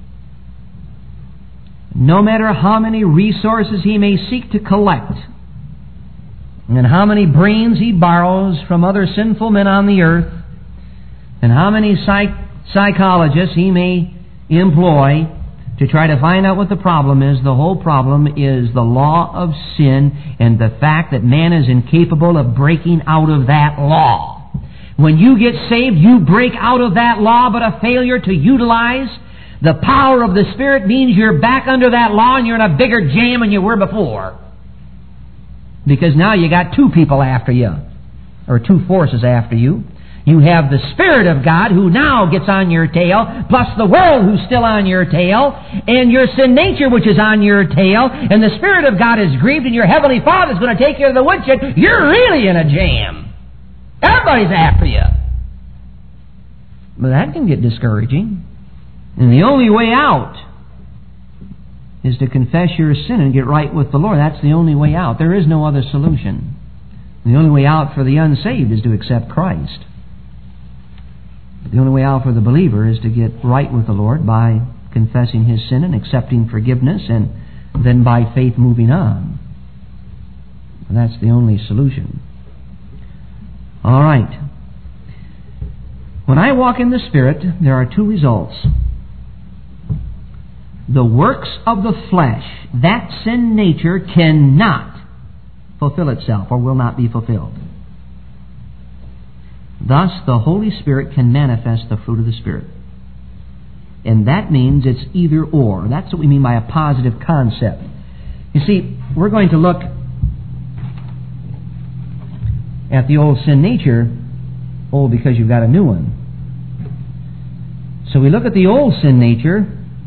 no matter how many resources he may seek to collect, and how many brains he borrows from other sinful men on the earth, and how many psychologists he may employ to try to find out what the problem is. The whole problem is the law of sin and the fact that man is incapable of breaking out of that law. When you get saved, you break out of that law, but a failure to utilize the power of the Spirit means you're back under that law and you're in a bigger jam than you were before. Because now you got two people after you, or two forces after you. You have the Spirit of God who now gets on your tail, plus the world who's still on your tail, and your sin nature which is on your tail, and the Spirit of God is grieved, and your Heavenly Father's going to take you to the woodshed. You're really in a jam. Everybody's after you. But that can get discouraging. And the only way out is to confess your sin and get right with the Lord. That's the only way out. There is no other solution. The only way out for the unsaved is to accept Christ. The only way out for the believer is to get right with the Lord by confessing his sin and accepting forgiveness, and then by faith moving on. And that's the only solution. All right. When I walk in the Spirit, there are two results. The works of the flesh, that sin nature cannot fulfill itself or will not be fulfilled. Thus, the Holy Spirit can manifest the fruit of the Spirit. And that means it's either or. That's what we mean by a positive concept. You see, we're going to look at the old sin nature, because you've got a new one. So we look at the old sin nature,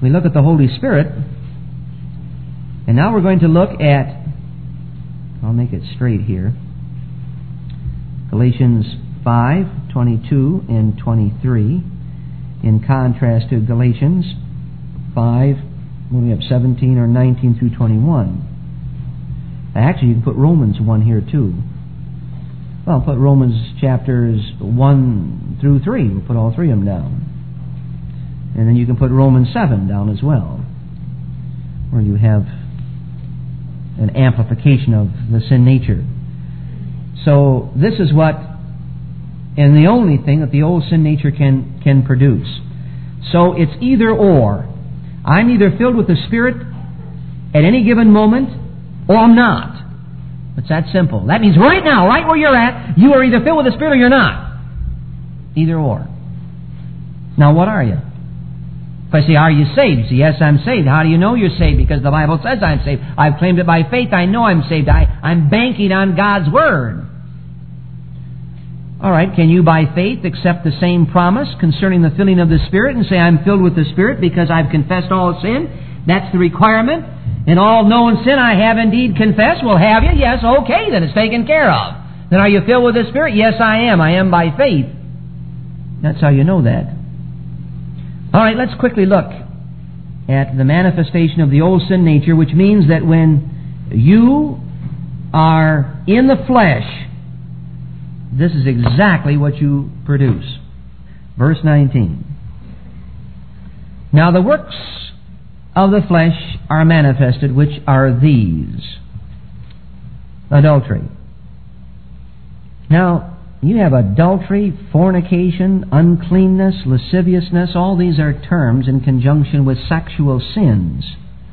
We look at the Holy Spirit, and now we're going to look at, I'll make it straight here, Galatians 5:22 and 23, in contrast to Galatians 5, when we have 17 or 19 through 21. Actually, you can put Romans 1 here too. Well, put Romans chapters 1 through 3. We'll put all three of them down. And then you can put Romans 7 down as well, where you have an amplification of the sin nature. So this is what, and the only thing that the old sin nature can produce. So it's either or. I'm either filled with the Spirit at any given moment, or I'm not. It's that simple. That means right now, right where you're at, you are either filled with the Spirit or you're not. Either or. Now what are you? If I say, are you saved? You say, yes, I'm saved. How do you know you're saved? Because the Bible says I'm saved. I've claimed it by faith. I know I'm saved. I'm banking on God's Word. All right, can you by faith accept the same promise concerning the filling of the Spirit and say, I'm filled with the Spirit because I've confessed all sin? That's the requirement. And all known sin I have indeed confessed. Well, have you? Yes, okay, then it's taken care of. Then are you filled with the Spirit? Yes, I am. I am by faith. That's how you know that. All right, let's quickly look at the manifestation of the old sin nature, which means that when you are in the flesh, this is exactly what you produce. Verse 19. Now the works of the flesh are manifested, which are these. Adultery. Now, you have adultery, fornication, uncleanness, lasciviousness. All these are terms in conjunction with sexual sins.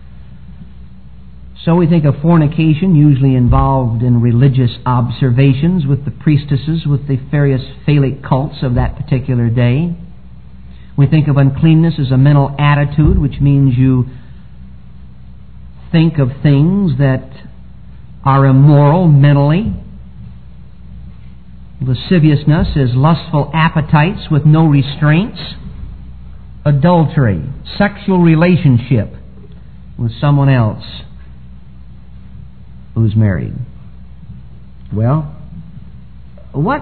So we think of fornication, usually involved in religious observations with the priestesses, with the various phallic cults of that particular day. We think of uncleanness as a mental attitude, which means you think of things that are immoral mentally. Lasciviousness is lustful appetites with no restraints. Adultery, sexual relationship with someone else who's married. Well, what?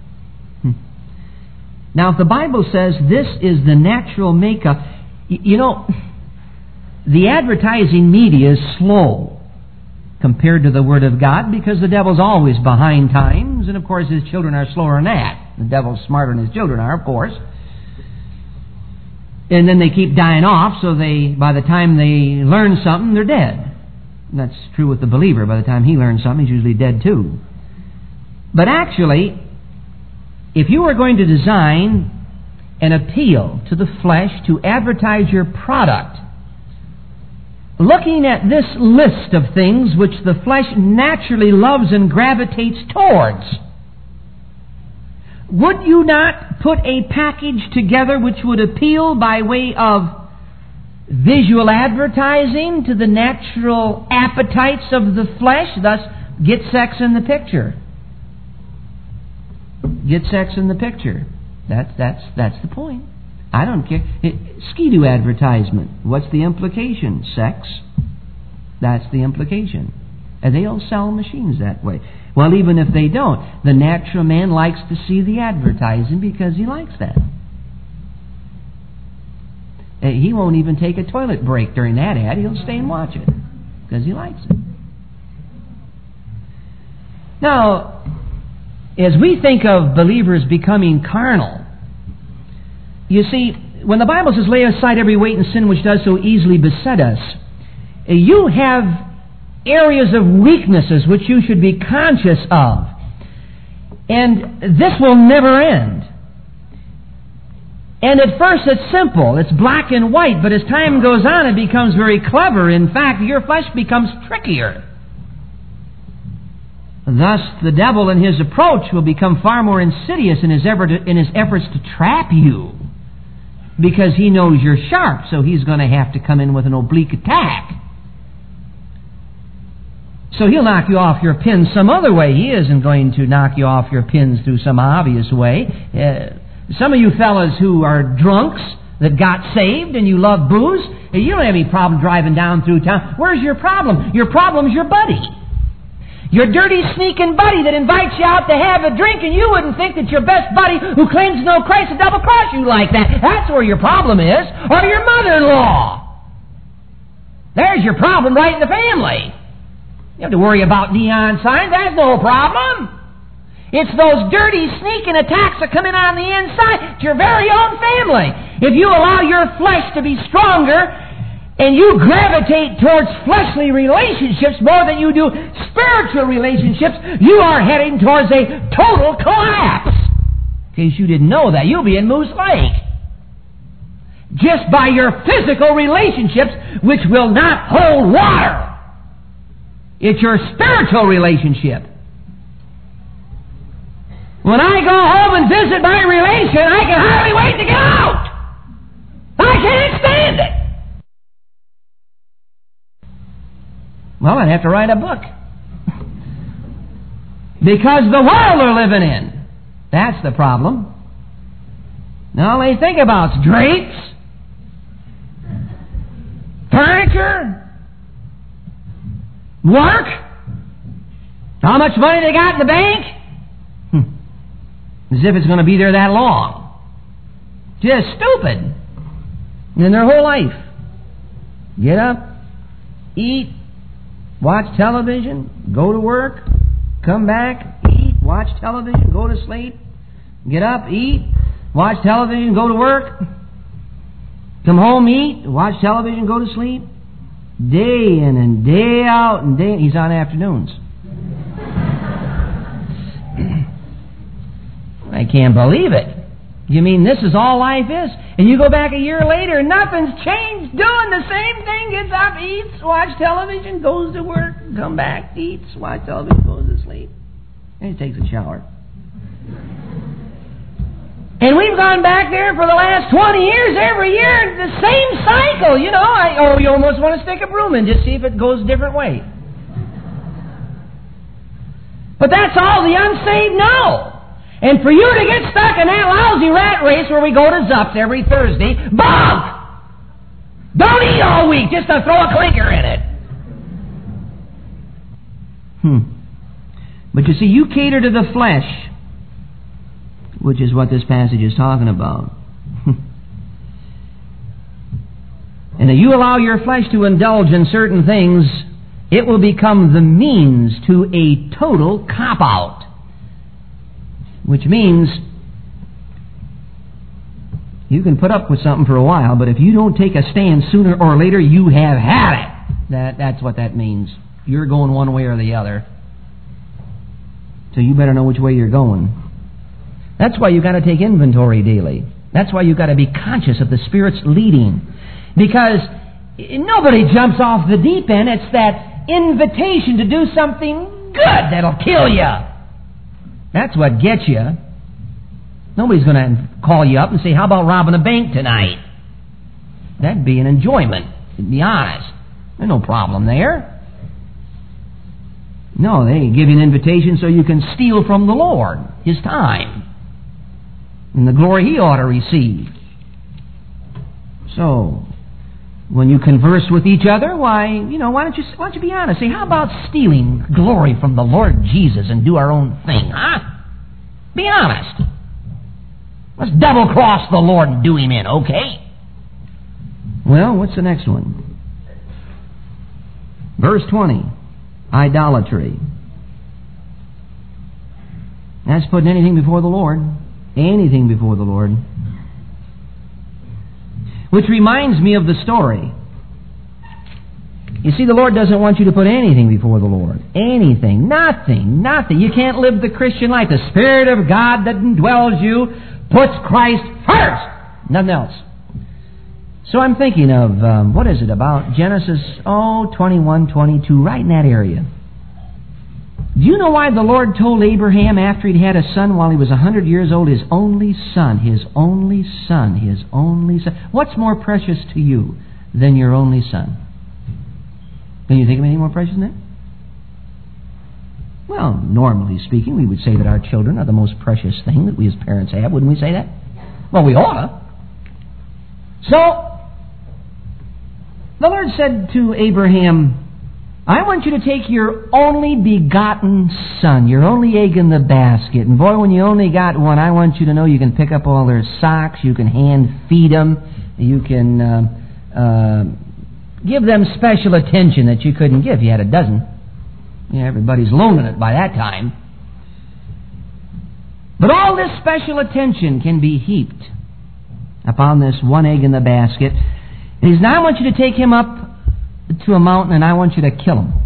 Now, if the Bible says this is the natural makeup, you know, the advertising media is slow compared to the Word of God, because the devil's always behind times, and of course his children are slower than that. The devil's smarter than his children are, of course. And then they keep dying off, so by the time they learn something, they're dead. And that's true with the believer. By the time he learns something, he's usually dead too. But actually, if you are going to design an appeal to the flesh to advertise your product, looking at this list of things which the flesh naturally loves and gravitates towards, would you not put a package together which would appeal by way of visual advertising to the natural appetites of the flesh? Thus, get sex in the picture. Get sex in the picture. That's the point. I don't care. Ski-Doo advertisement. What's the implication? Sex. That's the implication. And they'll sell machines that way. Well, even if they don't, the natural man likes to see the advertising because he likes that. He won't even take a toilet break during that ad. He'll stay and watch it because he likes it. Now, as we think of believers becoming carnal, you see, when the Bible says, lay aside every weight and sin which does so easily beset us, you have areas of weaknesses which you should be conscious of. And this will never end. And at first it's simple, it's black and white, but as time goes on it becomes very clever. In fact, your flesh becomes trickier. Thus, the devil in his approach will become far more insidious in his efforts to trap you, because he knows you're sharp, so he's going to have to come in with an oblique attack. So he'll knock you off your pins some other way. He isn't going to knock you off your pins through some obvious way. Some of you fellas who are drunks, that got saved and you love booze. You don't have any problem driving down through town. Where's your problem? Your problem's your buddy. Your dirty, sneaking buddy that invites you out to have a drink, and you wouldn't think that your best buddy who claims to know Christ would double-cross you like that. That's where your problem is. Or your mother-in-law. There's your problem right in the family. You have to worry about neon signs. That's no problem. It's those dirty, sneaking attacks that come in on the inside. It's your very own family. If you allow your flesh to be stronger and you gravitate towards fleshly relationships more than you do spiritual relationships, you are heading towards a total collapse. In case you didn't know that, you'll be in Moose Lake. Just by your physical relationships, which will not hold water. It's your spiritual relationship. When I go home and visit my relation, I can hardly wait to get out. I can't stand it. Well, I'd have to write a book. Because the world they're living in. That's the problem. Now, all they think about is drapes, furniture, work, how much money they got in the bank. As if it's going to be there that long. Just stupid. In their whole life. Get up, eat, watch television, go to work, come back, eat, watch television, go to sleep, get up, eat, watch television, go to work, come home, eat, watch television, go to sleep. Day in and day out and day... He's on afternoons. I can't believe it. You mean this is all life is? And you go back a year later, nothing's changed. Doing the same thing. Gets up, eats, watch television, goes to work, come back, eats, watch television, goes to sleep. And he takes a shower. And we've gone back there for the last 20 years, every year, the same cycle. You know, you almost want to stick a broom in, just see if it goes a different way. But that's all the unsaved know. And for you to get stuck in that lousy rat race where we go to Zups every Thursday, bunk! Don't eat all week just to throw a clinker in it. But you see, you cater to the flesh, which is what this passage is talking about. And if you allow your flesh to indulge in certain things, it will become the means to a total cop-out. Which means you can put up with something for a while, but if you don't take a stand sooner or later, you have had it. That's what that means. You're going one way or the other. So you better know which way you're going. That's why you've got to take inventory daily. That's why you've got to be conscious of the Spirit's leading. Because nobody jumps off the deep end. It's that invitation to do something good that'll kill you. That's what gets you. Nobody's going to call you up and say, how about robbing a bank tonight? That'd be an enjoyment, to be honest. There's no problem there. No, they give you an invitation so you can steal from the Lord His time and the glory He ought to receive. So, when you converse with each other, why don't you be honest? Say, how about stealing glory from the Lord Jesus and do our own thing, huh? Be honest. Let's double-cross the Lord and do Him in, okay? Well, what's the next one? Verse 20. Idolatry. That's putting anything before the Lord. Anything before the Lord. Which reminds me of the story. You see, the Lord doesn't want you to put anything before the Lord. Anything. Nothing. You can't live the Christian life. The Spirit of God that indwells you puts Christ first. Nothing else. So I'm thinking of, what is it about? Genesis, 21, 22, right in that area. Do you know why the Lord told Abraham after he'd had a son while he was 100 years old, his only son. What's more precious to you than your only son? Can you think of anything more precious than that? Well, normally speaking, we would say that our children are the most precious thing that we as parents have. Wouldn't we say that? Well, we ought to. So, the Lord said to Abraham, I want you to take your only begotten son, your only egg in the basket. And boy, when you only got one, I want you to know you can pick up all their socks, you can hand feed them, you can give them special attention that you couldn't give. You had a dozen. Yeah, everybody's loaning it by that time. But all this special attention can be heaped upon this one egg in the basket. And he says, now I want you to take him up to a mountain and I want you to kill him.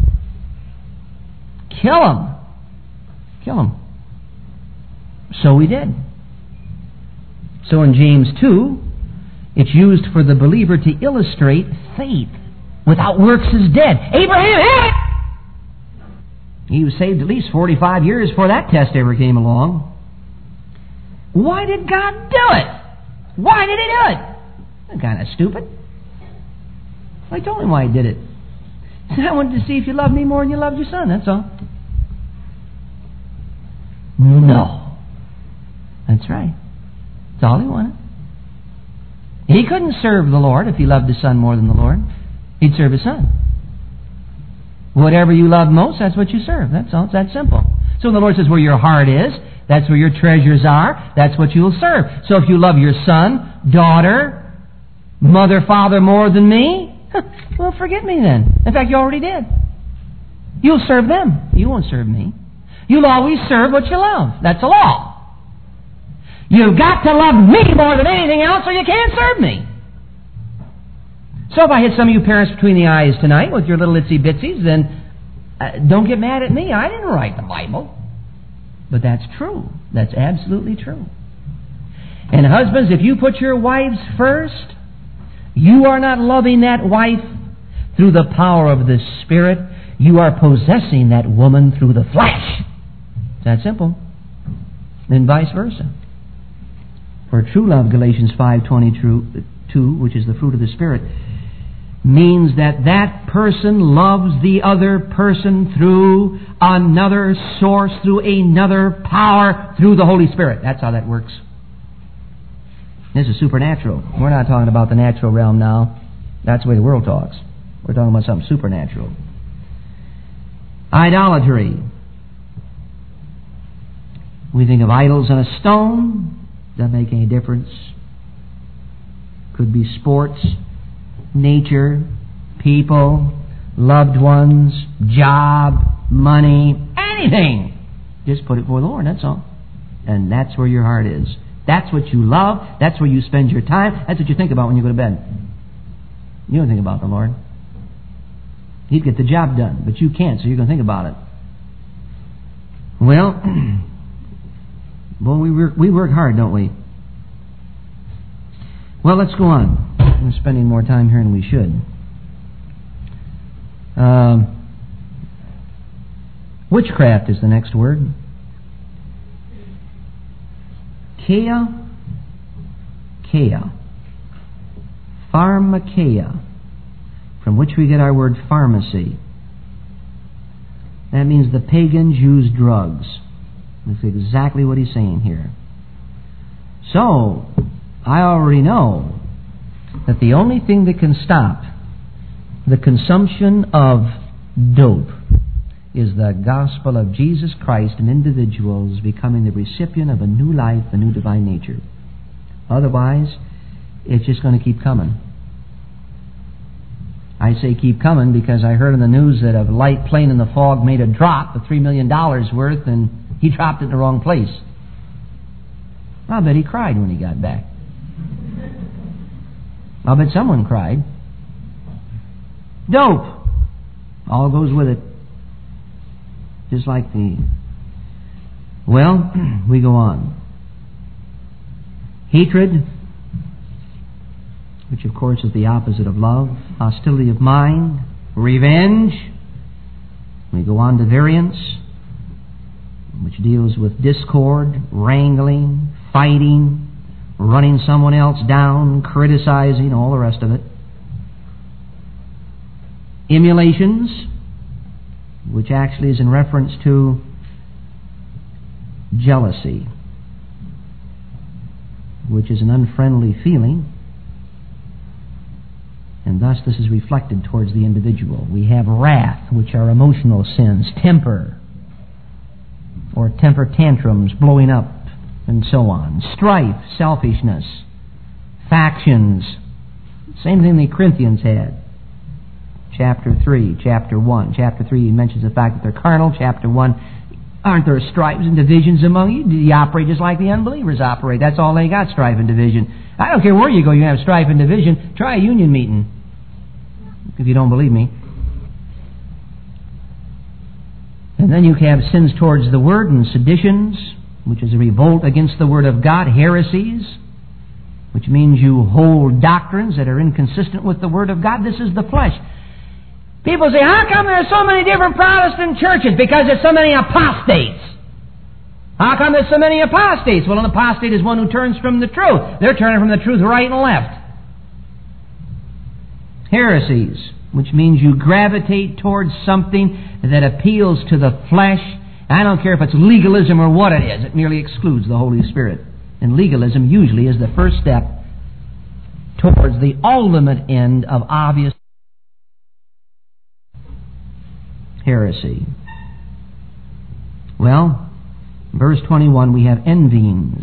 Kill him. Kill him. So we did. So in James 2, it's used for the believer to illustrate faith. Without works is dead. Abraham had it! He was saved at least 45 years before that test ever came along. Why did God do it? Why did He do it? That's kind of stupid. I told Him why He did it. He said, I wanted to see if you loved me more than you loved your son, that's all. No. That's right. That's all He wanted. He couldn't serve the Lord if He loved His son more than the Lord. He'd serve His son. Whatever you love most, that's what you serve. That's all. It's that simple. So the Lord says, where your heart is, that's where your treasures are, that's what you will serve. So if you love your son, daughter, mother, father more than me, well, forget me then. In fact, you already did. You'll serve them. You won't serve me. You'll always serve what you love. That's the law. You've got to love me more than anything else or you can't serve me. So if I hit some of you parents between the eyes tonight with your little itsy bitsies, then don't get mad at me. I didn't write the Bible. But that's true. That's absolutely true. And husbands, if you put your wives first, you are not loving that wife through the power of the Spirit. You are possessing that woman through the flesh. It's that simple. And vice versa. For true love, Galatians 5:22, which is the fruit of the Spirit, means that that person loves the other person through another source, through another power, through the Holy Spirit. That's how that works. This is supernatural. We're not talking about the natural realm now. That's the way the world talks. We're talking about something supernatural. Idolatry. We think of idols on a stone. Doesn't make any difference. Could be sports, nature, people, loved ones, job, money, anything. Just put it before the Lord, that's all. And that's where your heart is. That's what you love. That's where you spend your time. That's what you think about when you go to bed. You don't think about the Lord. He'd get the job done, but you can't, so you're going to think about it. Well, we work hard, don't we? Well, let's go on. We're spending more time here than we should. Witchcraft is the next word. Keia. Pharmakeia, from which we get our word pharmacy. That means the pagans use drugs. That's exactly what he's saying here. So, I already know that the only thing that can stop the consumption of dope is the gospel of Jesus Christ and individuals becoming the recipient of a new life, a new divine nature. Otherwise, it's just going to keep coming. I say keep coming because I heard in the news that a light plane in the fog made a drop of $3 million worth and he dropped it in the wrong place. I'll bet he cried when he got back. I'll bet someone cried. Dope. All goes with it. Just like the... Well, we go on. Hatred, which of course is the opposite of love. Hostility of mind. Revenge. We go on to variance, which deals with discord, wrangling, fighting, running someone else down, criticizing, all the rest of it. Emulations, which actually is in reference to jealousy, which is an unfriendly feeling. And thus this is reflected towards the individual. We have wrath, which are emotional sins, temper, or temper tantrums, blowing up, and so on. Strife, selfishness, factions. Same thing the Corinthians had. Chapter 3, chapter 1. Chapter 3 he mentions the fact that they're carnal. Chapter 1, aren't there strifes and divisions among you? Do you operate just like the unbelievers operate? That's all they got, strife and division. I don't care where you go, you have strife and division. Try a union meeting, if you don't believe me. And then you have sins towards the Word and seditions, which is a revolt against the Word of God, heresies, which means you hold doctrines that are inconsistent with the Word of God. This is the flesh. People say, how come there are so many different Protestant churches? Because there's so many apostates. How come there's so many apostates? Well, an apostate is one who turns from the truth. They're turning from the truth right and left. Heresies, which means you gravitate towards something that appeals to the flesh. I don't care if it's legalism or what it is. It merely excludes the Holy Spirit. And legalism usually is the first step towards the ultimate end of obvious heresy. Well, verse 21, we have envyings.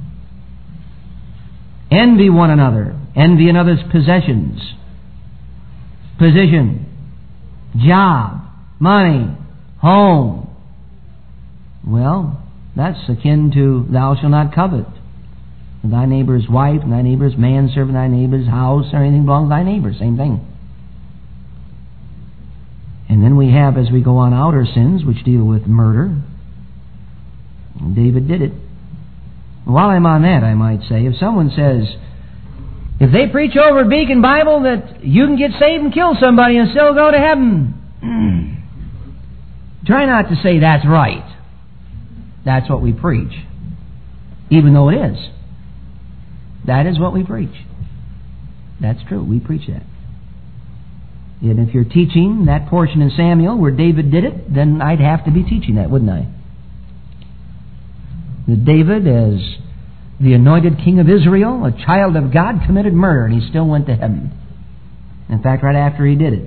Envy one another. Envy another's possessions. Position. Job. Money. Home. Well, that's akin to thou shalt not covet. Thy neighbor's wife, thy neighbor's manservant, thy neighbor's house, or anything belongs to thy neighbor. Same thing. And then we have, as we go on, outer sins, which deal with murder. And David did it. While I'm on that, I might say, if someone says, if they preach over Beacon Bible that you can get saved and kill somebody and still go to heaven, try not to say that's right. That's what we preach. Even though it is. That is what we preach. That's true. We preach that. And if you're teaching that portion in Samuel where David did it, then I'd have to be teaching that, wouldn't I? That David, as the anointed king of Israel, a child of God, committed murder, and he still went to heaven. In fact, right after he did it.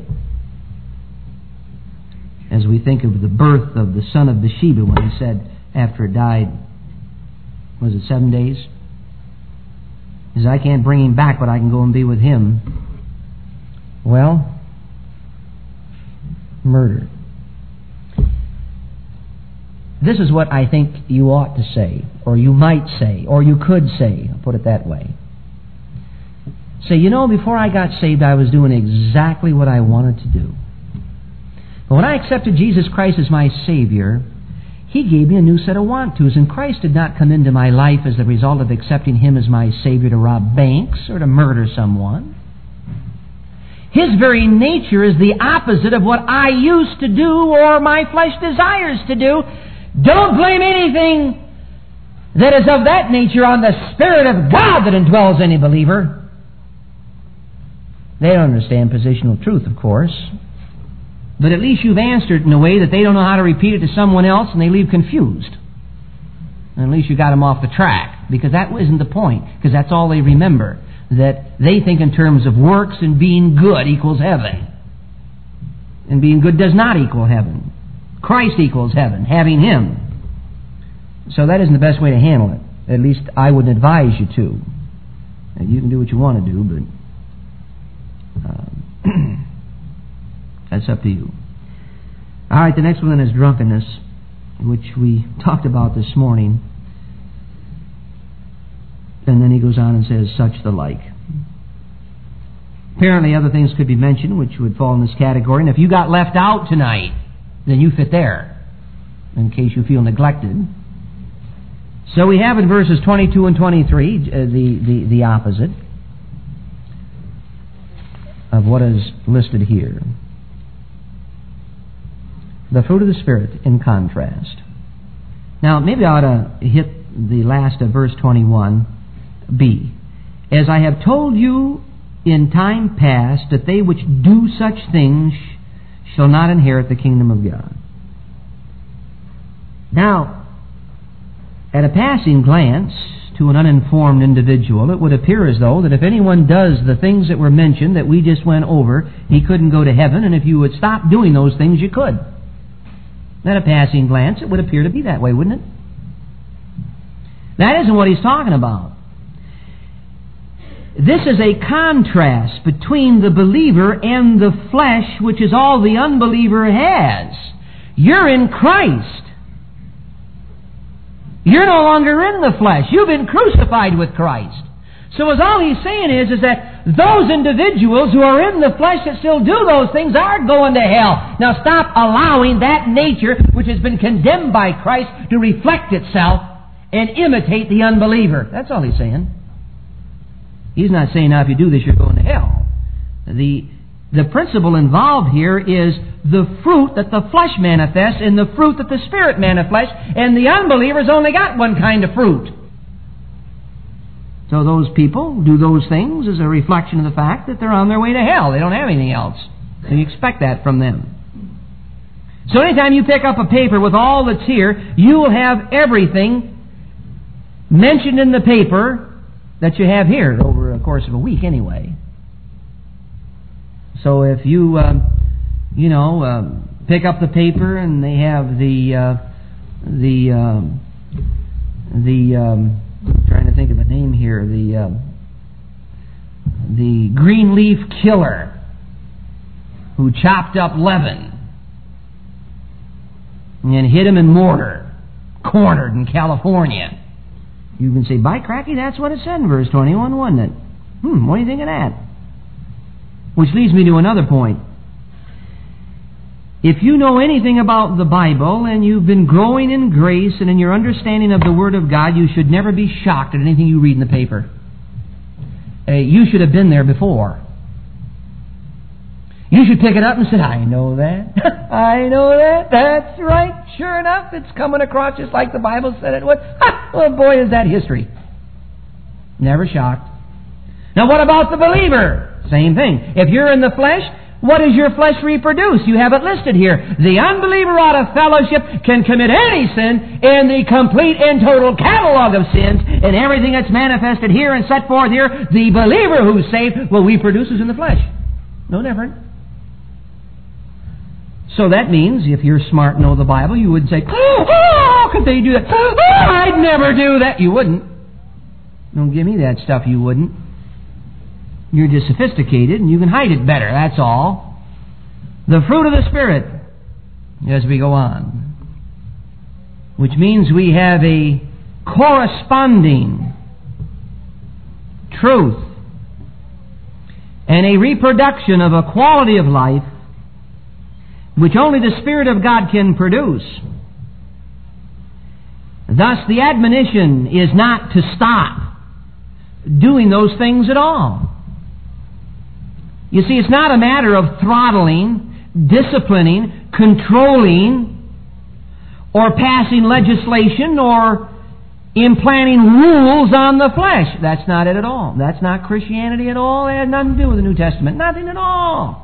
As we think of the birth of the son of Bathsheba, when he said, after it died, was it 7 days? He says, I can't bring him back, but I can go and be with him. Well, murder. This is what I think you ought to say, or you might say, or you could say, I'll put it that way. Say, you know, before I got saved, I was doing exactly what I wanted to do. But when I accepted Jesus Christ as my Savior, He gave me a new set of want-tos, and Christ did not come into my life as the result of accepting Him as my Savior to rob banks or to murder someone. His very nature is the opposite of what I used to do or my flesh desires to do. Don't blame anything that is of that nature on the Spirit of God that indwells any believer. They don't understand positional truth, of course. But at least you've answered in a way that they don't know how to repeat it to someone else and they leave confused. And at least you got them off the track, because that isn't the point, because that's all they remember. That they think in terms of works, and being good equals heaven. And being good does not equal heaven. Christ equals heaven, having Him. So that isn't the best way to handle it. At least I would advise you to. And you can do what you want to do, but that's up to you. All right, the next one is drunkenness, which we talked about this morning. And then he goes on and says, such the like. Apparently other things could be mentioned which would fall in this category. And if you got left out tonight, then you fit there, in case you feel neglected. So we have in verses 22 and 23 the opposite of what is listed here. The fruit of the Spirit in contrast. Now, maybe I ought to hit the last of verse 21. B. As I have told you in time past, that they which do such things shall not inherit the kingdom of God. Now, at a passing glance, to an uninformed individual, it would appear as though that if anyone does the things that were mentioned that we just went over, he couldn't go to heaven, and if you would stop doing those things, you could. At a passing glance, it would appear to be that way, wouldn't it? That isn't what he's talking about. This is a contrast between the believer and the flesh, which is all the unbeliever has. You're in Christ. You're no longer in the flesh. You've been crucified with Christ. So as all he's saying is that those individuals who are in the flesh that still do those things are going to hell. Now stop allowing that nature which has been condemned by Christ to reflect itself and imitate the unbeliever. That's all he's saying. He's not saying, now if you do this, you're going to hell. The principle involved here is the fruit that the flesh manifests and the fruit that the Spirit manifests, and the unbelievers only got one kind of fruit. So those people do those things as a reflection of the fact that they're on their way to hell. They don't have anything else. And you expect that from them. So anytime you pick up a paper with all that's here, you will have everything mentioned in the paper that you have here over a course of a week anyway. So if you, pick up the paper and they have I'm trying to think of a name here, the green leaf killer who chopped up Levin and hit him in mortar, cornered in California. You can say, by cracky, that's what it said in verse 21, wasn't it? What do you think of that? Which leads me to another point. If you know anything about the Bible and you've been growing in grace and in your understanding of the Word of God, you should never be shocked at anything you read in the paper. You should have been there before. You should pick it up and say, I know that. I know that. That's right. Sure enough, it's coming across just like the Bible said it would. Well, boy, is that history. Never shocked. Now, what about the believer? Same thing. If you're in the flesh, what does your flesh reproduce? You have it listed here. The unbeliever out of fellowship can commit any sin in the complete and total catalog of sins, and everything that's manifested here and set forth here, the believer who's saved will reproduce in the flesh. No different. So that means, if you're smart and know the Bible, you wouldn't say, how could they do that? I'd never do that. You wouldn't. Don't give me that stuff, you wouldn't. You're just sophisticated and you can hide it better, that's all. The fruit of the Spirit, as we go on, which means we have a corresponding truth and a reproduction of a quality of life which only the Spirit of God can produce. Thus, the admonition is not to stop doing those things at all. You see, it's not a matter of throttling, disciplining, controlling, or passing legislation or implanting rules on the flesh. That's not it at all. That's not Christianity at all. It had nothing to do with the New Testament. Nothing at all.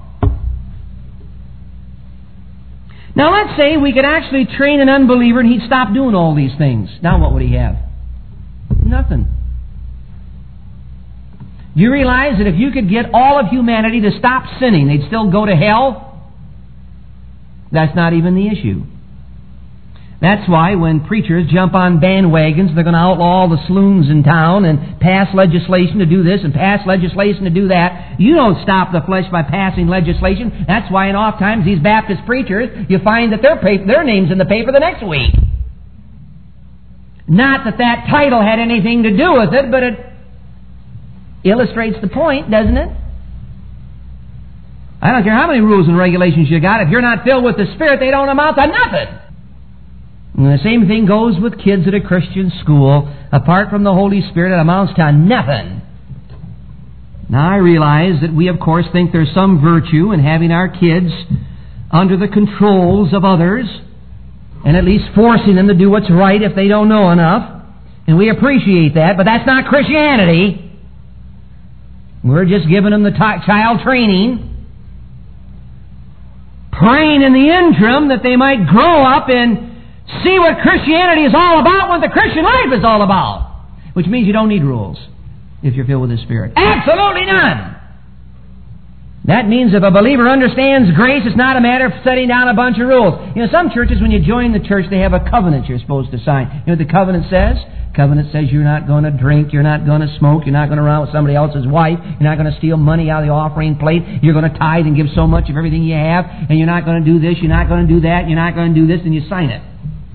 Now let's say we could actually train an unbeliever and he'd stop doing all these things. Now what would he have? Nothing. Do you realize that if you could get all of humanity to stop sinning, they'd still go to hell? That's not even the issue. That's why when preachers jump on bandwagons, they're going to outlaw all the saloons in town and pass legislation to do this and pass legislation to do that. You don't stop the flesh by passing legislation. That's why in oft times these Baptist preachers, you find that their name's in the paper the next week. Not that that title had anything to do with it, but it illustrates the point, doesn't it? I don't care how many rules and regulations you got. If you're not filled with the Spirit, they don't amount to nothing. And the same thing goes with kids at a Christian school. Apart from the Holy Spirit, it amounts to nothing. Now, I realize that we, of course, think there's some virtue in having our kids under the controls of others and at least forcing them to do what's right if they don't know enough. And we appreciate that, but that's not Christianity. We're just giving them the child training, praying in the interim that they might grow up and see what Christianity is all about, what the Christian life is all about. Which means you don't need rules if you're filled with the Spirit. Absolutely none! That means if a believer understands grace, it's not a matter of setting down a bunch of rules. You know, some churches, when you join the church, they have a covenant you're supposed to sign. You know what the covenant says? Covenant says you're not going to drink, you're not going to smoke, you're not going to run with somebody else's wife, you're not going to steal money out of the offering plate, you're going to tithe and give so much of everything you have, and you're not going to do this, you're not going to do that, you're not going to do this, and you sign it.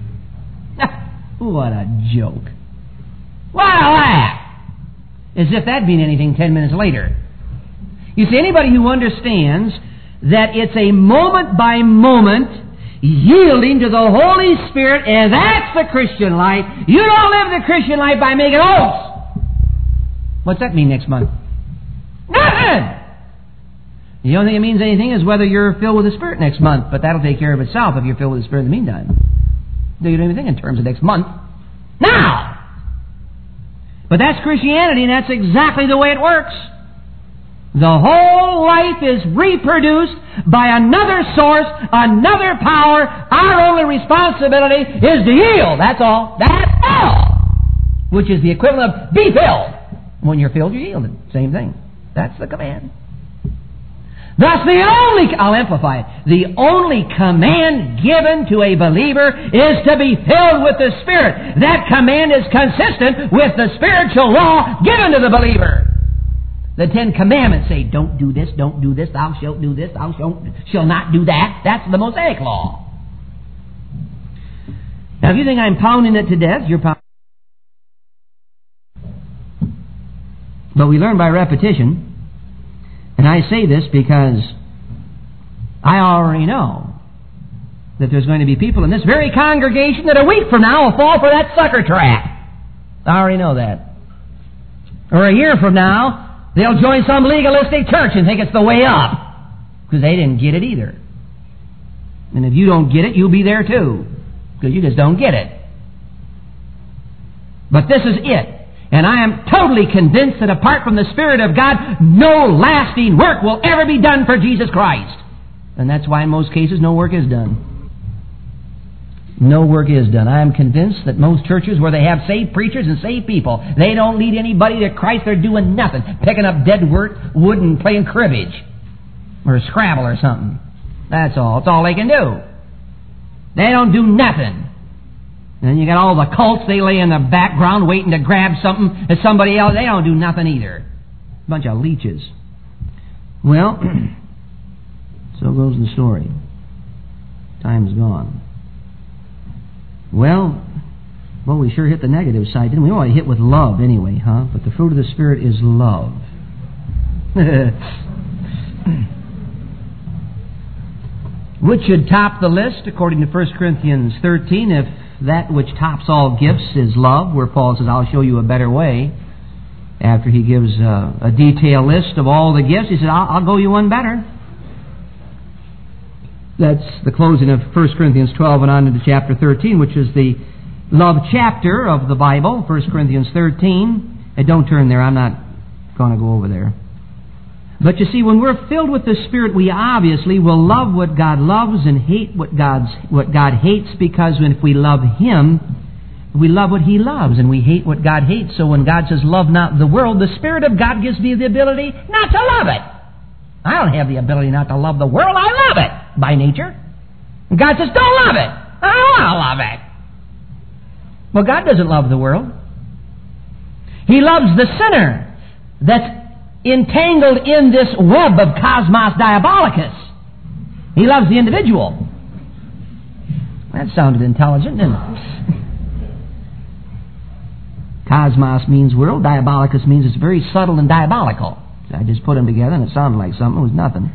What a joke. What a laugh! As if that'd mean anything 10 minutes later. You see, anybody who understands that it's a moment-by-moment yielding to the Holy Spirit, and that's the Christian life. You don't live the Christian life by making oaths. What's that mean next month? Nothing! The only thing it means anything is whether you're filled with the Spirit next month, but that'll take care of itself if you're filled with the Spirit in the meantime. You don't even think in terms of next month. Now! But that's Christianity, and that's exactly the way it works. The whole life is reproduced by another source, another power. Our only responsibility is to yield. That's all. That's all. Which is the equivalent of be filled. When you're filled, you're yielded. Same thing. That's the command. Thus I'll amplify it, the only command given to a believer is to be filled with the Spirit. That command is consistent with the spiritual law given to the believer. The 10 Commandments say, don't do this, thou shalt do this, thou shalt not do that. That's the Mosaic law. Now, if you think I'm pounding it to death, you're pounding. But we learn by repetition, and I say this because I already know that there's going to be people in this very congregation that a week from now will fall for that sucker trap. I already know that. Or a year from now, they'll join some legalistic church and think it's the way up. Because they didn't get it either. And if you don't get it, you'll be there too. Because you just don't get it. But this is it. And I am totally convinced that apart from the Spirit of God, no lasting work will ever be done for Jesus Christ. And that's why in most cases no work is done. No work is done. I am convinced that most churches where they have saved preachers and saved people, they don't lead anybody to Christ. They're doing nothing. Picking up dead wood and playing cribbage. Or Scrabble or something. That's all. That's all they can do. They don't do nothing. And then you got all the cults, they lay in the background waiting to grab something that somebody else. They don't do nothing either. Bunch of leeches. Well, so goes the story. Time's gone. Well, we sure hit the negative side, didn't we? We hit with love anyway, huh? But the fruit of the Spirit is love. Which should top the list, according to 1 Corinthians 13, if that which tops all gifts is love, where Paul says, I'll show you a better way. After he gives a detailed list of all the gifts, he says, I'll go you one better. That's the closing of 1 Corinthians 12 and on into chapter 13, which is the love chapter of the Bible, 1 Corinthians 13. And don't turn there, I'm not going to go over there. But you see, when we're filled with the Spirit, we obviously will love what God loves and hate what God hates, because if we love Him, we love what He loves, and we hate what God hates. So when God says, love not the world, the Spirit of God gives me the ability not to love it. I don't have the ability not to love the world. I love it by nature. And God says, don't love it. I don't want to love it. Well, God doesn't love the world. He loves the sinner that's entangled in this web of cosmos diabolicus. He loves the individual. That sounded intelligent, didn't it? Cosmos means world. Diabolicus means it's very subtle and diabolical. I just put them together and it sounded like something. It was nothing.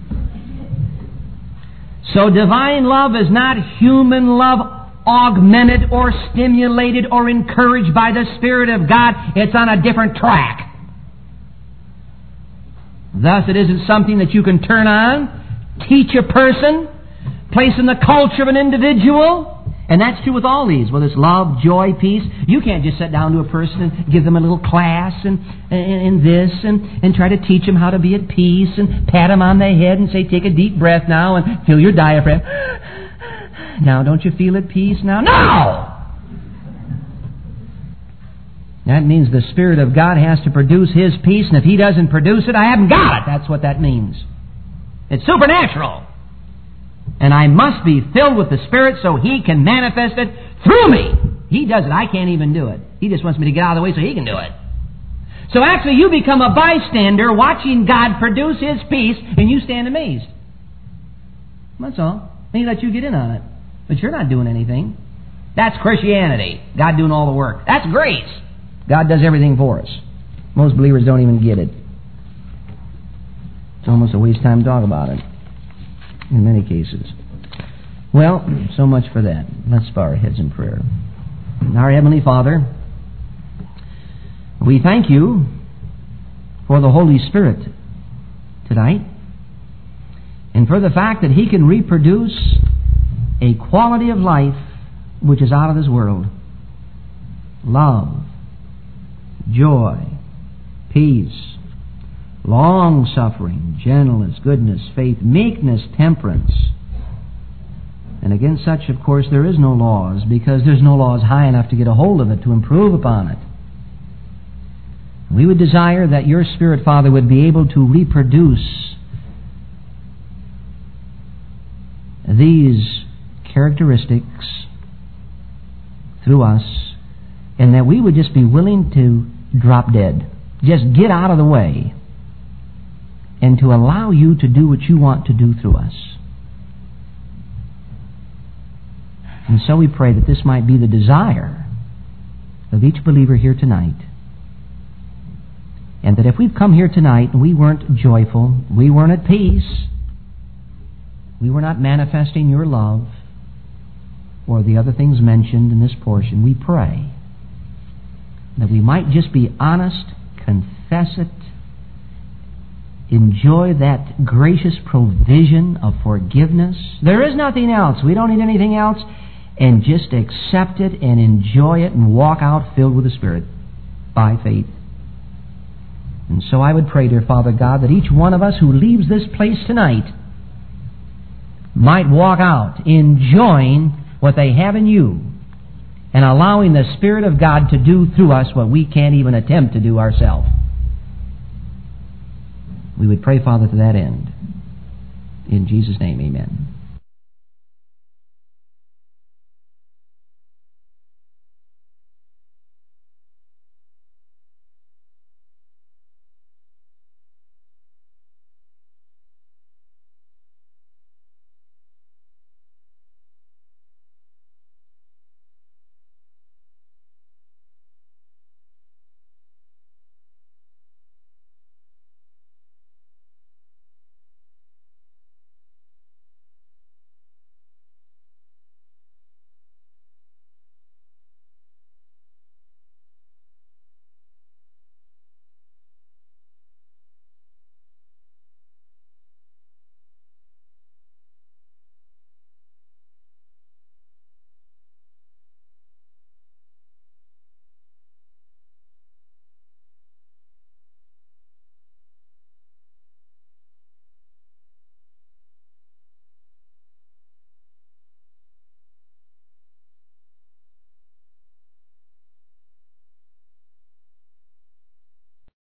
So divine love is not human love augmented or stimulated or encouraged by the Spirit of God. It's on a different track. Thus, it isn't something that you can turn on, teach a person, place in the culture of an individual. And that's true with all these, whether it's love, joy, peace. You can't just sit down to a person and give them a little class and try to teach them how to be at peace and pat them on the head and say, take a deep breath now and feel your diaphragm. Now, don't you feel at peace now? No! That means the Spirit of God has to produce His peace, and if He doesn't produce it, I haven't got it. That's what that means. It's supernatural. And I must be filled with the Spirit so He can manifest it through me. He does it. I can't even do it. He just wants me to get out of the way so He can do it. So actually you become a bystander watching God produce His peace, and you stand amazed. That's all. He let you get in on it. But you're not doing anything. That's Christianity. God doing all the work. That's grace. God does everything for us. Most believers don't even get it. It's almost a waste of time to talk about it, in many cases. Well, so much for that. Let's bow our heads in prayer. Our Heavenly Father, we thank You for the Holy Spirit tonight, and for the fact that He can reproduce a quality of life which is out of this world. Love, joy, peace, long-suffering, gentleness, goodness, faith, meekness, temperance. And against such, of course, there is no laws, because there's no laws high enough to get a hold of it, to improve upon it. We would desire that Your Spirit, Father, would be able to reproduce these characteristics through us, and that we would just be willing to drop dead. Just get out of the way, and to allow You to do what You want to do through us. And so we pray that this might be the desire of each believer here tonight. And that if we've come here tonight and we weren't joyful, we weren't at peace, we were not manifesting Your love, or the other things mentioned in this portion, we pray that we might just be honest, confess it, enjoy that gracious provision of forgiveness. There is nothing else. We don't need anything else. And just accept it and enjoy it and walk out filled with the Spirit by faith. And so I would pray, dear Father God, that each one of us who leaves this place tonight might walk out enjoying what they have in You, and allowing the Spirit of God to do through us what we can't even attempt to do ourselves. We would pray, Father, to that end. In Jesus' name, amen.